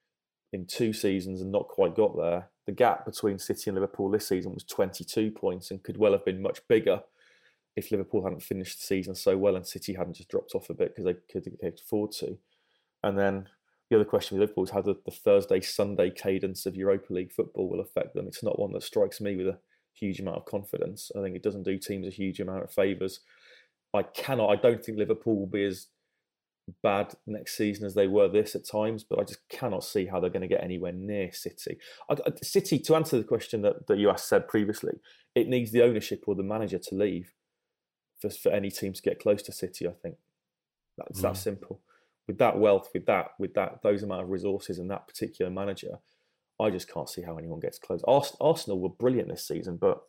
in two seasons and not quite got there. The gap between City and Liverpool this season was twenty-two points and could well have been much bigger if Liverpool hadn't finished the season so well and City hadn't just dropped off a bit because they could afford to. And then the other question with Liverpool is how the, the Thursday-Sunday cadence of Europa League football will affect them. It's not one that strikes me with a huge amount of confidence. I think it doesn't do teams a huge amount of favours. I cannot, I don't think Liverpool will be as bad next season as they were this at times, but I just cannot see how they're going to get anywhere near City. I, I, City, to answer the question that, that you asked said previously, it needs the ownership or the manager to leave for, for any team to get close to City, I think. That's mm. that simple. With that wealth, with that, with that, those amount of resources and that particular manager, I just can't see how anyone gets close. Ars- Arsenal were brilliant this season, but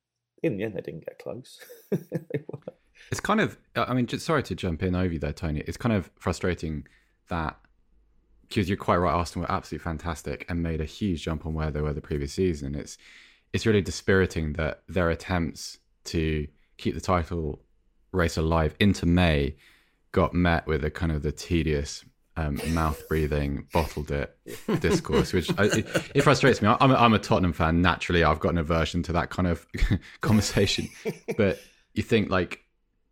in the end, they didn't get close. They weren't. It's kind of, I mean, just sorry to jump in over you there, Tony. It's kind of frustrating that, because you're quite right, Arsenal were absolutely fantastic and made a huge jump on where they were the previous season. It's it's really dispiriting that their attempts to keep the title race alive into May got met with a kind of the tedious um, mouth-breathing, bottled it discourse, which I, it, it frustrates me. I'm a, I'm a Tottenham fan. Naturally, I've got an aversion to that kind of conversation. But you think, like,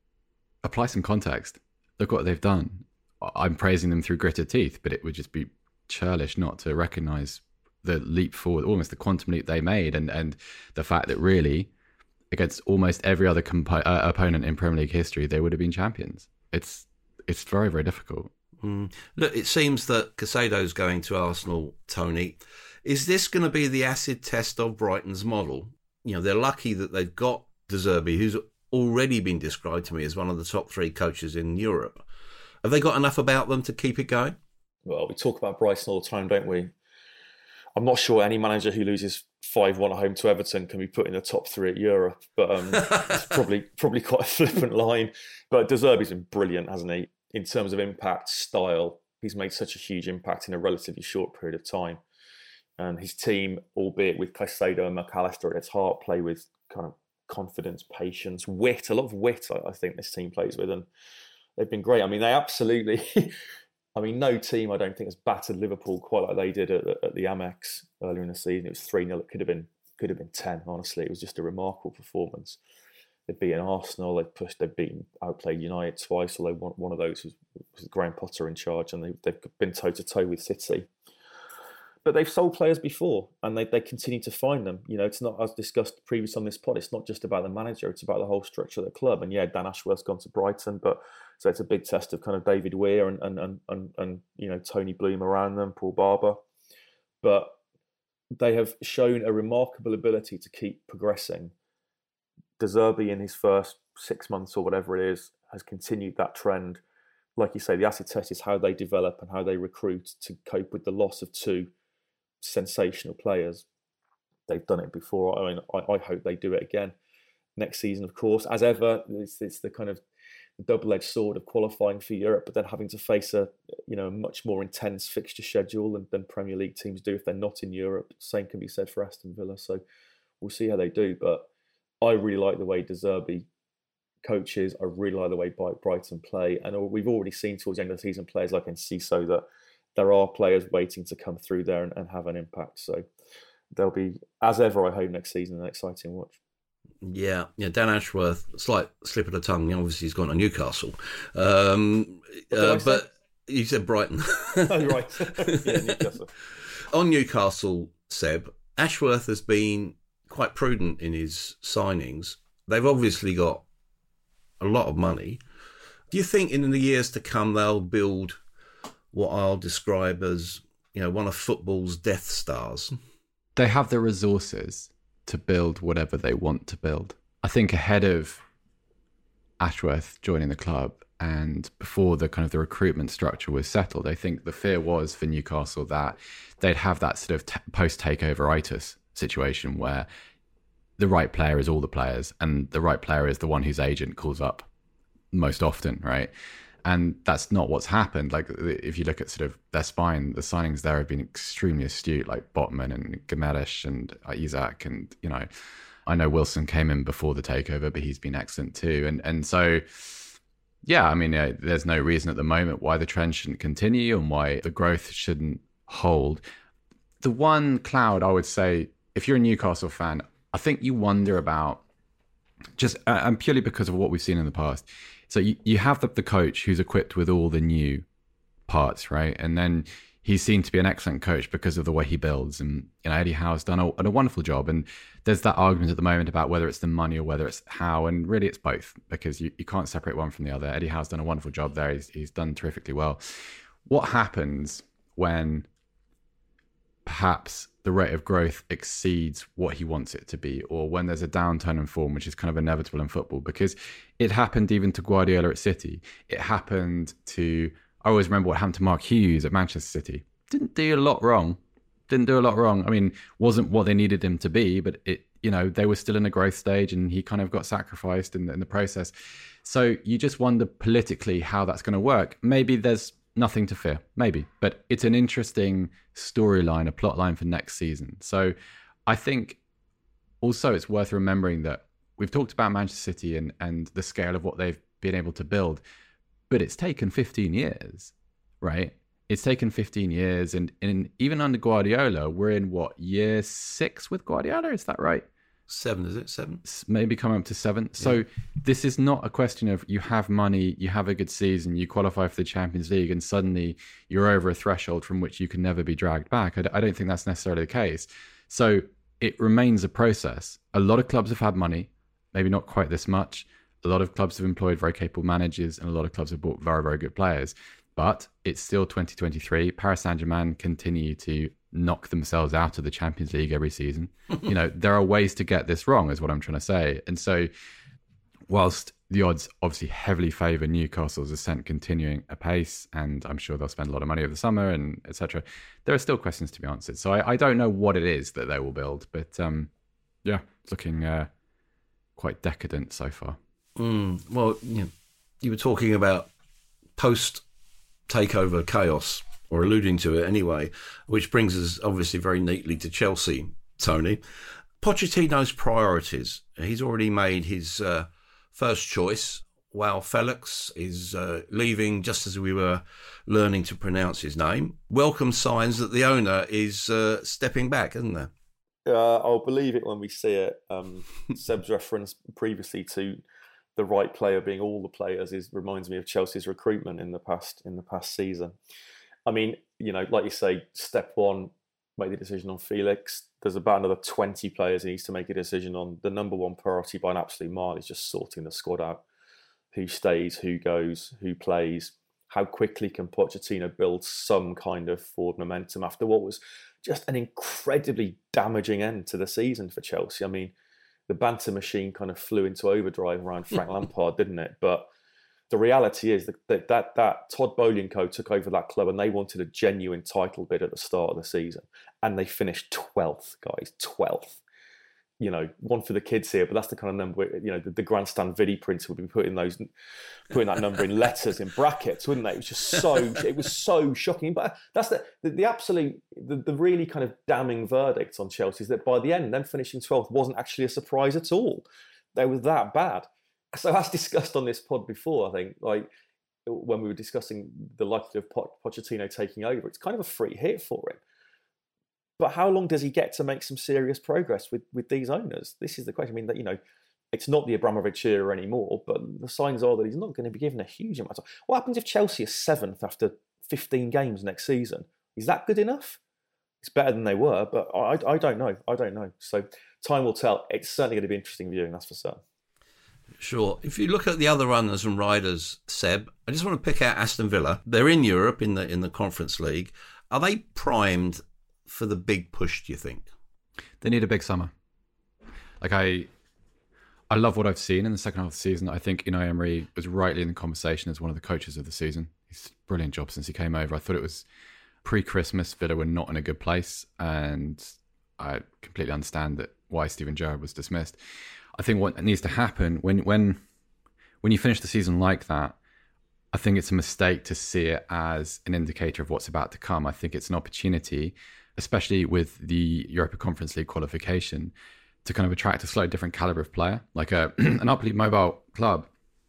apply some context. Look what they've done. I'm praising them through gritted teeth, but it would just be churlish not to recognise the leap forward, almost the quantum leap they made, and, and the fact that really, against almost every other compo- uh, opponent in Premier League history, they would have been champions. It's it's very, very difficult. Mm. Look, it seems that Casado's going to Arsenal, Tony. Is this going to be the acid test of Brighton's model? You know, they're lucky that they've got De Zerbi, who's already been described to me as one of the top three coaches in Europe. Have they got enough about them to keep it going? Well, we talk about Brighton all the time, don't we? I'm not sure any manager who loses five one at home to Everton can be put in the top three at Europe, but um, it's probably probably quite a flippant line. But De Zerbi's been brilliant, hasn't he? In terms of impact, style, he's made such a huge impact in a relatively short period of time. And his team, albeit with Caicedo and McAllister at its heart, play with kind of confidence, patience, wit, a lot of wit, I, I think this team plays with. And they've been great. I mean, they absolutely... I mean, no team, I don't think, has battered Liverpool quite like they did at, at the Amex earlier in the season. It was three nil. It could have been could have been ten, honestly. It was just a remarkable performance. They've beaten Arsenal. They've pushed. They've beaten, outplayed United twice, although one, one of those was, was Graham Potter in charge, and they, they've been toe-to-toe with City. But they've sold players before, and they, they continue to find them. You know, it's not, as discussed previous on this pod, it's not just about the manager, it's about the whole structure of the club. And yeah, Dan Ashworth's gone to Brighton, but so it's a big test of kind of David Weir and and and and, and you know, Tony Bloom around them, Paul Barber. But they have shown a remarkable ability to keep progressing. De Zerbi in his first six months or whatever it is has continued that trend. Like you say, the acid test is how they develop and how they recruit to cope with the loss of two sensational players. They've done it before. I mean, I, I hope they do it again. next season, of course. As ever, it's, it's the kind of double-edged sword of qualifying for Europe, but then having to face a you know much more intense fixture schedule than, than Premier League teams do if they're not in Europe. Same can be said for Aston Villa. So we'll see how they do. But I really like the way De Zerbi coaches. I really like the way Brighton play, and we've already seen towards the end of the season players like Enciso that there are players waiting to come through there and, and have an impact. So they'll be, as ever, I hope next season an exciting watch. Yeah, yeah. Dan Ashworth, slight slip of the tongue. Obviously, he's gone to Newcastle, um, uh, but you said Brighton. Oh, right. Yeah, Newcastle. On Newcastle, Seb, Ashworth has been quite prudent in his signings. They've obviously got a lot of money. Do you think in the years to come they'll build what I'll describe as, you know, one of football's Death Stars? They have the resources to build whatever they want to build. I think ahead of Ashworth joining the club and before the kind of the recruitment structure was settled, I think the fear was for Newcastle that they'd have that sort of t- post-takeover-itis situation where the right player is all the players and the right player is the one whose agent calls up most often, right? And that's not what's happened. Like, if you look at sort of their spine, the signings there have been extremely astute, like Botman and Gimenez and Isaac. And, you know, I know Wilson came in before the takeover, but he's been excellent too. And and so, yeah, I mean, uh, there's no reason at the moment why the trend shouldn't continue and why the growth shouldn't hold. The one cloud I would say, if you're a Newcastle fan, I think you wonder about just, uh, and purely because of what we've seen in the past. So you, you have the, the coach who's equipped with all the new parts, right? And then he's seen to be an excellent coach because of the way he builds. And, you know, Eddie Howe's done a, a wonderful job. And there's that argument at the moment about whether it's the money or whether it's how. And really it's both, because you, you can't separate one from the other. Eddie Howe's done a wonderful job there. He's, he's done terrifically well. What happens when perhaps the rate of growth exceeds what he wants it to be, or when there's a downturn in form, which is kind of inevitable in football? Because it happened even to Guardiola at City. It happened to, I always remember what happened to Mark Hughes at Manchester City. Didn't do a lot wrong. Didn't do a lot wrong. I mean, wasn't what they needed him to be, but it, you know, they were still in a growth stage and he kind of got sacrificed in the, in the process. So you just wonder politically how that's going to work. Maybe there's nothing to fear, maybe, but it's an interesting storyline, a plot line for next season. So I think also it's worth remembering that we've talked about Manchester City and, and the scale of what they've been able to build, but it's taken fifteen years, right? It's taken fifteen years. And in, even under Guardiola, we're in what, year six with Guardiola? Is that right? Seven, is it? Seven? Maybe coming up to seven. Yeah. So this is not a question of you have money, you have a good season, you qualify for the Champions League, and suddenly you're over a threshold from which you can never be dragged back. I, I don't think that's necessarily the case. So it remains a process. A lot of clubs have had money, maybe not quite this much. A lot of clubs have employed very capable managers, and a lot of clubs have bought very, very good players. But it's still twenty twenty-three. Paris Saint-Germain continue to knock themselves out of the Champions League every season. You know, there are ways to get this wrong, is what I'm trying to say. And so whilst the odds obviously heavily favour Newcastle's ascent continuing apace, and I'm sure they'll spend a lot of money over the summer and et cetera, there are still questions to be answered. So I, I don't know what it is that they will build, but um, yeah, it's looking uh, quite decadent so far. Mm, well, you know, you were talking about post-takeover chaos, or alluding to it anyway, which brings us obviously very neatly to Chelsea, Tony. Pochettino's priorities. He's already made his uh, first choice. Joao Felix is uh, leaving just as we were learning to pronounce his name. Welcome signs that the owner is uh, stepping back, isn't there? Uh, I'll believe it when we see it. Um, Seb's reference previously to the right player being all the players is reminds me of Chelsea's recruitment in the past in the past season. I mean, you know, like you say, step one, make the decision on Felix. There's about another twenty players he needs to make a decision on. The number one priority by an absolute mile is just sorting the squad out. Who stays, who goes, who plays. How quickly can Pochettino build some kind of forward momentum after what was just an incredibly damaging end to the season for Chelsea? I mean, the banter machine kind of flew into overdrive around Frank Lampard, didn't it? But the reality is that that, that that Todd Boehly and co took over that club and they wanted a genuine title bid at the start of the season. And they finished twelfth, guys, twelfth. you know, one for the kids here, but that's the kind of number, you know, the, the grandstand video printer would be putting those, putting that number in letters, in brackets, wouldn't they? It was just so, it was so shocking. But that's the, the, the absolute, the, the really kind of damning verdict on Chelsea is that by the end, them finishing twelfth wasn't actually a surprise at all. They were that bad. So as discussed on this pod before, I think, like, when we were discussing the likelihood of Poch- Pochettino taking over, it's kind of a free hit for him. But how long does he get to make some serious progress with, with these owners? This is the question. I mean, that, you know, it's not the Abramovich era anymore, but the signs are that he's not going to be given a huge amount of time. What happens if Chelsea are seventh after fifteen games next season? Is that good enough? It's better than they were, but I, I don't know. I don't know. So time will tell. It's certainly going to be interesting viewing, that's for certain. Sure. If you look at the other runners and riders, Seb, I just want to pick out Aston Villa. They're in Europe in the in the Conference League. Are they primed for the big push, do you think? They need a big summer. Like I I love what I've seen in the second half of the season. I think Unai Emery was rightly in the conversation as one of the coaches of the season. He's a brilliant job since he came over. I thought it was pre-Christmas, Villa were not in a good place, and I completely understand that why Steven Gerrard was dismissed. I think what needs to happen when when when you finish the season like that, I think it's a mistake to see it as an indicator of what's about to come. I think it's an opportunity, especially with the Europa Conference League qualification, to kind of attract a slightly different caliber of player. Like a, an uplead mobile club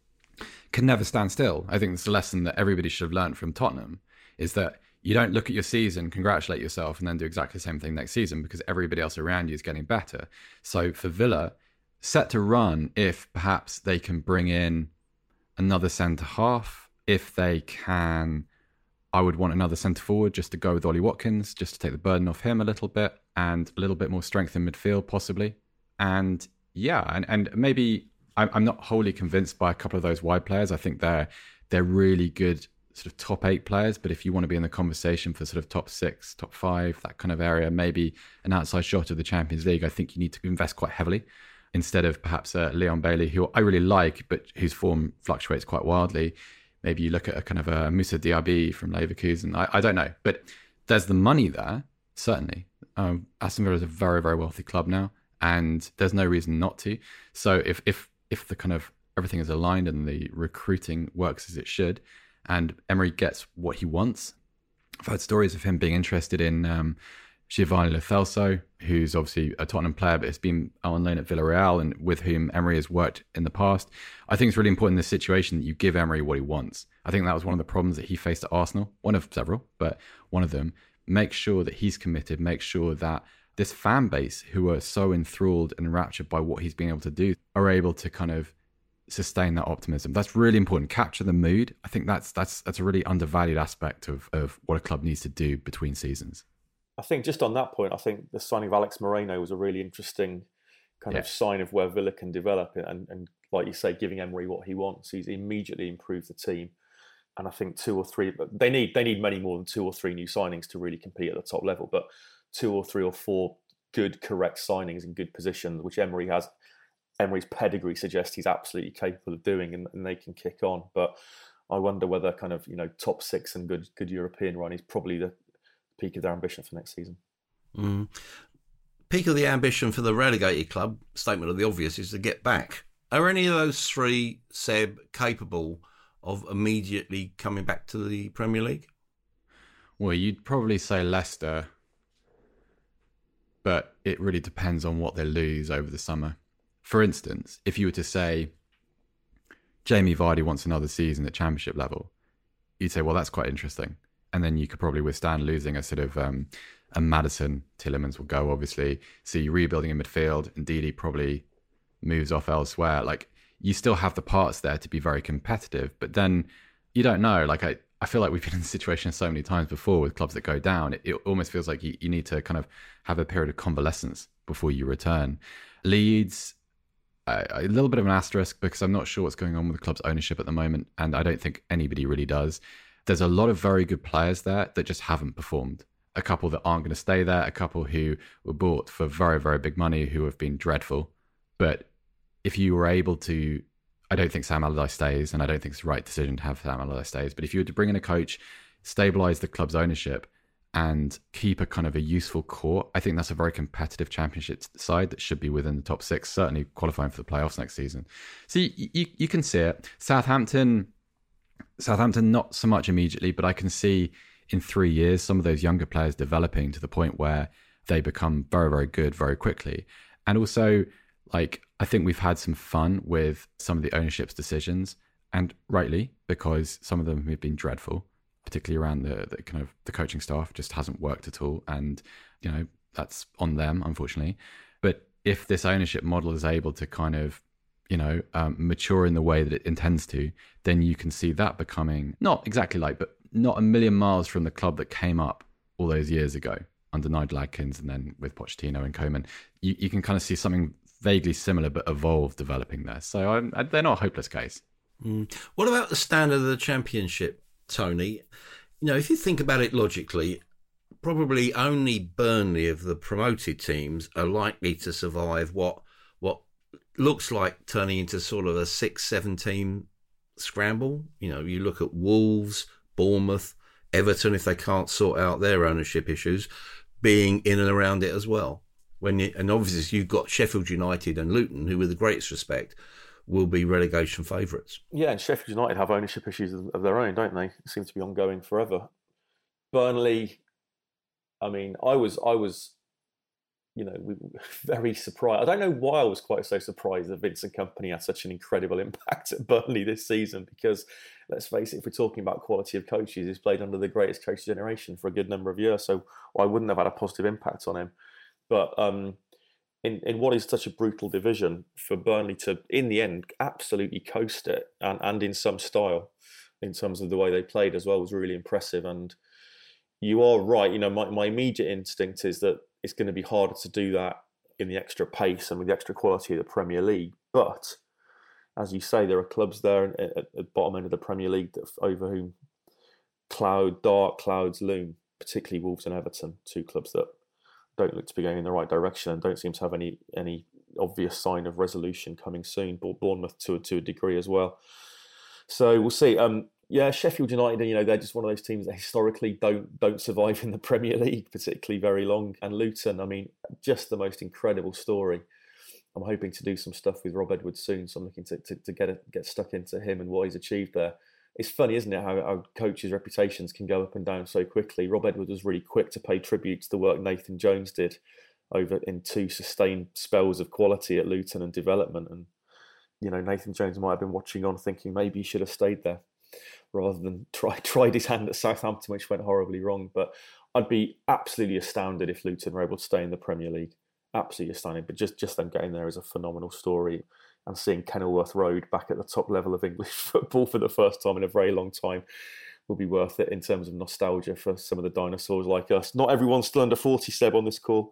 can never stand still. I think it's a lesson that everybody should have learned from Tottenham, is that you don't look at your season, congratulate yourself, and then do exactly the same thing next season, because everybody else around you is getting better. So for Villa, set to run if perhaps they can bring in another centre-half, if they can... I would want another centre forward just to go with Ollie Watkins, just to take the burden off him a little bit, and a little bit more strength in midfield, possibly. And yeah, and, and maybe I'm, I'm not wholly convinced by a couple of those wide players. I think they're they're really good sort of top eight players. But if you want to be in the conversation for sort of top six, top five, that kind of area, maybe an outside shot of the Champions League, I think you need to invest quite heavily instead of perhaps uh, Leon Bailey, who I really like, but whose form fluctuates quite wildly. Maybe you look at a kind of a Moussa Diaby from Leverkusen. I, I don't know. But there's the money there, certainly. Um, Aston Villa is a very, very wealthy club now, and there's no reason not to. So if if if the kind of everything is aligned and the recruiting works as it should, and Emery gets what he wants, I've heard stories of him being interested in um, Giovanni Lo Celso, who's obviously a Tottenham player, but has been on loan at Villarreal and with whom Emery has worked in the past. I think it's really important in this situation that you give Emery what he wants. I think that was one of the problems that he faced at Arsenal, one of several, but one of them. Make sure that he's committed, make sure that this fan base, who are so enthralled and enraptured by what he's been able to do, are able to kind of sustain that optimism. That's really important. Capture the mood. I think that's that's that's a really undervalued aspect of, of what a club needs to do between seasons. I think just on that point, I think the signing of Alex Moreno was a really interesting kind yeah. of sign of where Villa can develop. And, and like you say, giving Emery what he wants, he's immediately improved the team. And I think two or three, but they need they need many more than two or three new signings to really compete at the top level. But two or three or four good, correct signings in good positions, which Emery has, Emery's pedigree suggests he's absolutely capable of doing, and, and they can kick on. But I wonder whether kind of, you know, top six and good good European run is probably the peak of their ambition for next season. Mm. Peak of the ambition for the relegated club, statement of the obvious, is to get back. Are any of those three, Seb, capable of immediately coming back to the Premier League? Well, you'd probably say Leicester, but it really depends on what they lose over the summer. For instance, if you were to say Jamie Vardy wants another season at Championship level, you'd say, well, that's quite interesting. And then you could probably withstand losing a sort of um, a Maddison. Tielemans will go, obviously. So you're rebuilding in midfield. Indeed, he probably moves off elsewhere. Like, you still have the parts there to be very competitive, but then you don't know. Like, I, I feel like we've been in this situation so many times before with clubs that go down. It, it almost feels like you, you need to kind of have a period of convalescence before you return. Leeds, a, a little bit of an asterisk, because I'm not sure what's going on with the club's ownership at the moment, and I don't think anybody really does. There's a lot of very good players there that just haven't performed. A couple that aren't going to stay there, a couple who were bought for very, very big money who have been dreadful. But if you were able to, I don't think Sam Allardyce stays, and I don't think it's the right decision to have Sam Allardyce stays, but if you were to bring in a coach, stabilise the club's ownership, and keep a kind of a useful core, I think that's a very competitive championship side that should be within the top six, certainly qualifying for the playoffs next season. So you, you, you can see it. Southampton, Southampton, not so much immediately, but I can see in three years some of those younger players developing to the point where they become very, very good very quickly. And also, like, I think we've had some fun with some of the ownership's decisions, and rightly, because some of them have been dreadful, particularly around the, the kind of the coaching staff just hasn't worked at all. And, you know, that's on them, unfortunately. But if this ownership model is able to kind of, you know, um, mature in the way that it intends to, then you can see that becoming not exactly like, but not a million miles from the club that came up all those years ago under Nigel Adkins and then with Pochettino and Koeman. You, you can kind of see something vaguely similar but evolved developing there. So I'm, I, they're not a hopeless case. Mm. What about the standard of the Championship, Tony? You know, if you think about it logically, probably only Burnley of the promoted teams are likely to survive what what looks like turning into sort of a six, seven team scramble. You know, you look at Wolves, Bournemouth, Everton, if they can't sort out their ownership issues, being in and around it as well. When you, and obviously you've got Sheffield United and Luton, who, with the greatest respect, will be relegation favourites. Yeah, and Sheffield United have ownership issues of, of their own, don't they? It seems to be ongoing forever. Burnley, I mean, I was, I was, you know, we were very surprised. I don't know why I was quite so surprised that Vincent Kompany had such an incredible impact at Burnley this season, because let's face it, if we're talking about quality of coaches, he's played under the greatest coach generation for a good number of years, so I wouldn't have had a positive impact on him. But um, in, in what is such a brutal division, for Burnley to, in the end, absolutely coast it, and, and in some style, in terms of the way they played as well, was really impressive. And you are right, you know, my, my immediate instinct is that it's going to be harder to do that in the extra pace and with the extra quality of the Premier League. But, as you say, there are clubs there at, at the bottom end of the Premier League that, over whom cloud, dark clouds loom, particularly Wolves and Everton, two clubs that don't look to be going in the right direction and don't seem to have any any obvious sign of resolution coming soon. Bournemouth to a, to a degree as well. So we'll see. Um, yeah, Sheffield United, you know, they're just one of those teams that historically don't don't survive in the Premier League particularly very long. And Luton, I mean, just the most incredible story. I'm hoping to do some stuff with Rob Edwards soon, so I'm looking to to, to get a, get stuck into him and what he's achieved there. It's funny, isn't it, how, how coaches' reputations can go up and down so quickly. Rob Edwards was really quick to pay tribute to the work Nathan Jones did over in two sustained spells of quality at Luton and development. And, you know, Nathan Jones might have been watching on thinking maybe he should have stayed there rather than try, tried his hand at Southampton, which went horribly wrong. But I'd be absolutely astounded if Luton were able to stay in the Premier League. Absolutely astounding. But just, just them getting there is a phenomenal story. And seeing Kenilworth Road back at the top level of English football for the first time in a very long time will be worth it in terms of nostalgia for some of the dinosaurs like us. Not everyone's still under forty, Seb, on this call.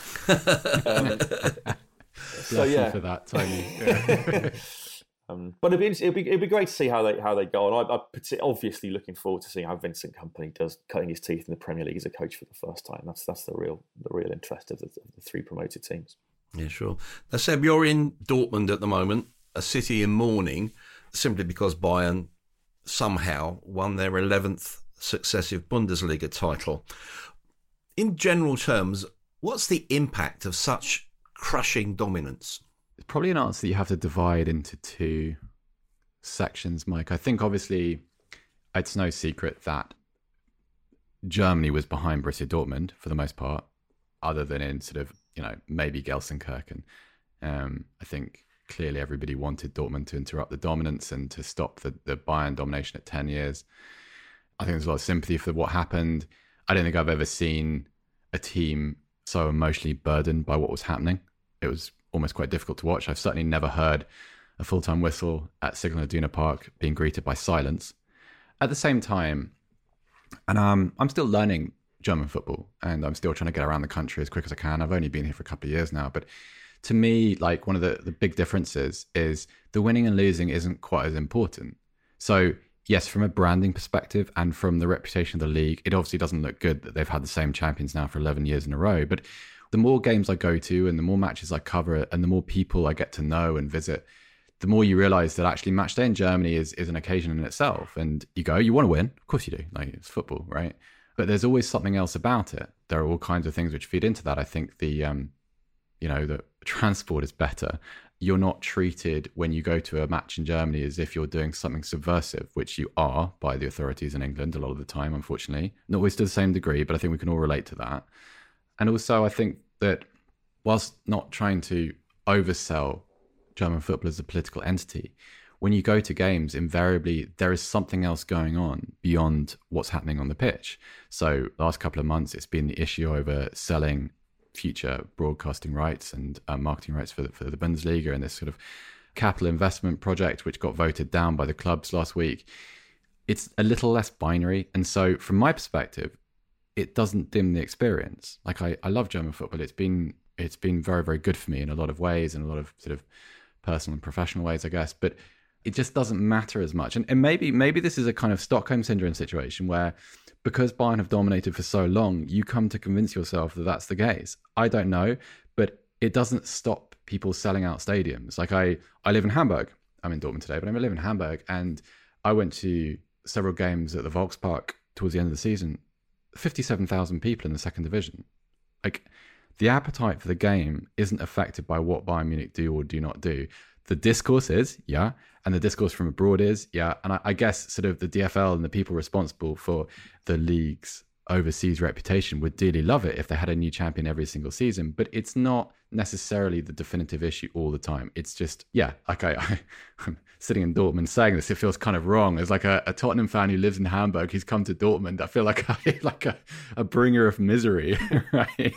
um, so yeah, for that, Tony. Yeah. um, but it'd be, it'd be it'd be great to see how they how they go on. I, I'm obviously looking forward to seeing how Vincent Kompany does cutting his teeth in the Premier League as a coach for the first time. That's that's the real the real interest of the, of the three promoted teams. Yeah, sure. Now, Seb, you're in Dortmund at the moment, a city in mourning, simply because Bayern somehow won their eleventh successive Bundesliga title. In general terms, what's the impact of such crushing dominance? It's probably an answer that you have to divide into two sections, Mike. I think, obviously, it's no secret that Germany was behind Borussia Dortmund for the most part, other than in sort of, you know, maybe Gelsenkirchen. Um, I think clearly everybody wanted Dortmund to interrupt the dominance and to stop the, the Bayern domination at ten years. I think there's a lot of sympathy for what happened. I don't think I've ever seen a team so emotionally burdened by what was happening. It was almost quite difficult to watch. I've certainly never heard a full-time whistle at Signal Iduna Park being greeted by silence. At the same time, and um, I'm still learning German football, and I'm still trying to get around the country as quick as I can. I've only been here for a couple of years now, but to me, like, one of the, the big differences is the winning and losing isn't quite as important. So yes, from a branding perspective and from the reputation of the league, it obviously doesn't look good that they've had the same champions now for eleven years in a row. But the more games I go to and the more matches I cover and the more people I get to know and visit, the more you realize that actually match day in Germany is, is an occasion in itself. And you go, you want to win? Of course you do. Like, it's football, right? But there's always something else about it. There are all kinds of things which feed into that. I think the, um, you know, the transport is better. You're not treated when you go to a match in Germany as if you're doing something subversive, which you are by the authorities in England a lot of the time, unfortunately. Not always to the same degree, but I think we can all relate to that. And also, I think that whilst not trying to oversell German football as a political entity, when you go to games, invariably there is something else going on beyond what's happening on the pitch. So last couple of months, it's been the issue over selling future broadcasting rights and uh, marketing rights for the, for the Bundesliga and this sort of capital investment project, which got voted down by the clubs last week. It's a little less binary. And so from my perspective, it doesn't dim the experience. Like I, I love German football. It's been, it's been very, very good for me in a lot of ways, and a lot of sort of personal and professional ways, I guess. But it just doesn't matter as much. And, and maybe maybe this is a kind of Stockholm syndrome situation where, because Bayern have dominated for so long, you come to convince yourself that that's the case. I don't know, but it doesn't stop people selling out stadiums. Like I, I live in Hamburg. I'm in Dortmund today, but I live in Hamburg, and I went to several games at the Volkspark towards the end of the season. fifty-seven thousand people in the second division. Like, the appetite for the game isn't affected by what Bayern Munich do or do not do. The discourse is, yeah, and the discourse from abroad is, yeah, and I, I guess sort of the D F L and the people responsible for the league's overseas reputation would dearly love it if they had a new champion every single season, but it's not necessarily the definitive issue all the time. It's just, yeah, like I, I, I'm sitting in Dortmund saying this, it feels kind of wrong. As like a, a Tottenham fan who lives in Hamburg, who's come to Dortmund, I feel like I, like a, a bringer of misery, right?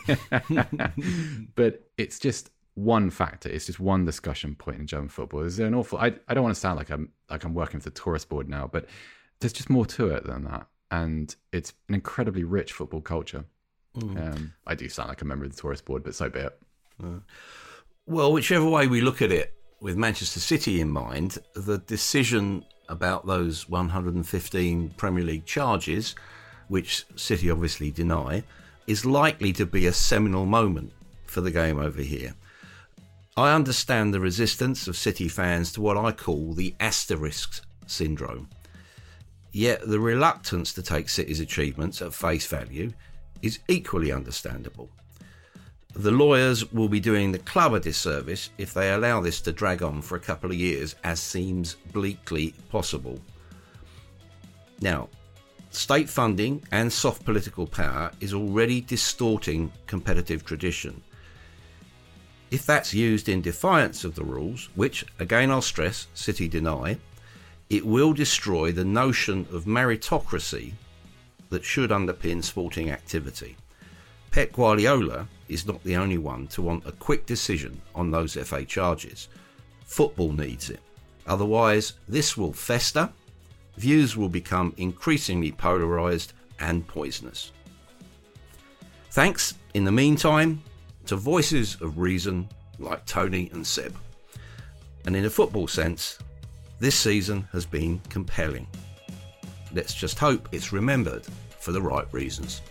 But it's just one factor. It's just one discussion point in German football. There's an awful, I, I don't want to sound like I'm like I'm working for the tourist board now, but there's just more to it than that. And it's an incredibly rich football culture. Mm. Um, I do sound like a member of the tourist board, but so be it. Uh, well, whichever way we look at it, with Manchester City in mind, the decision about those one hundred fifteen Premier League charges, which City obviously deny, is likely to be a seminal moment for the game over here. I understand the resistance of City fans to what I call the asterisk syndrome. Yet the reluctance to take City's achievements at face value is equally understandable. The lawyers will be doing the club a disservice if they allow this to drag on for a couple of years, as seems bleakly possible. Now, state funding and soft political power is already distorting competitive tradition. If that's used in defiance of the rules, which, again I'll stress, City deny, it will destroy the notion of meritocracy that should underpin sporting activity. Pep Guardiola is not the only one to want a quick decision on those F A charges. Football needs it. Otherwise, this will fester, views will become increasingly polarised and poisonous. Thanks, in the meantime, to voices of reason like Tony and Seb. And in a football sense, this season has been compelling. Let's just hope it's remembered for the right reasons.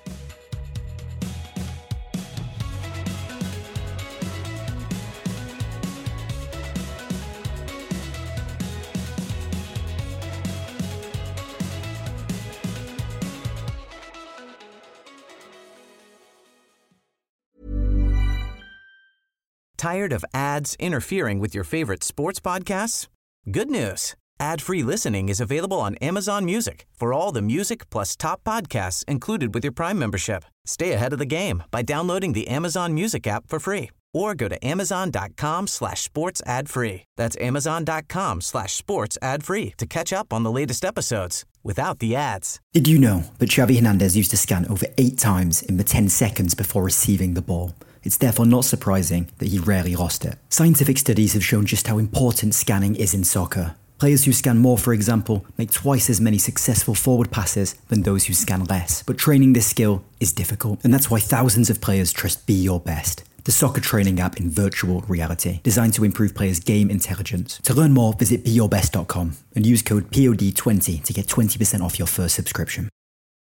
Tired of ads interfering with your favorite sports podcasts? Good news. Ad-free listening is available on Amazon Music for all the music plus top podcasts included with your Prime membership. Stay ahead of the game by downloading the Amazon Music app for free or go to amazon.com slash sports ad free. That's amazon.com slash sports ad free to catch up on the latest episodes without the ads. Did you know that Xavi Hernandez used to scan over eight times in the ten seconds before receiving the ball? It's therefore not surprising that he rarely lost it. Scientific studies have shown just how important scanning is in soccer. Players who scan more, for example, make twice as many successful forward passes than those who scan less. But training this skill is difficult, and that's why thousands of players trust Be Your Best, the soccer training app in virtual reality, designed to improve players' game intelligence. To learn more, visit be your best dot com and use code P O D twenty to get twenty percent off your first subscription.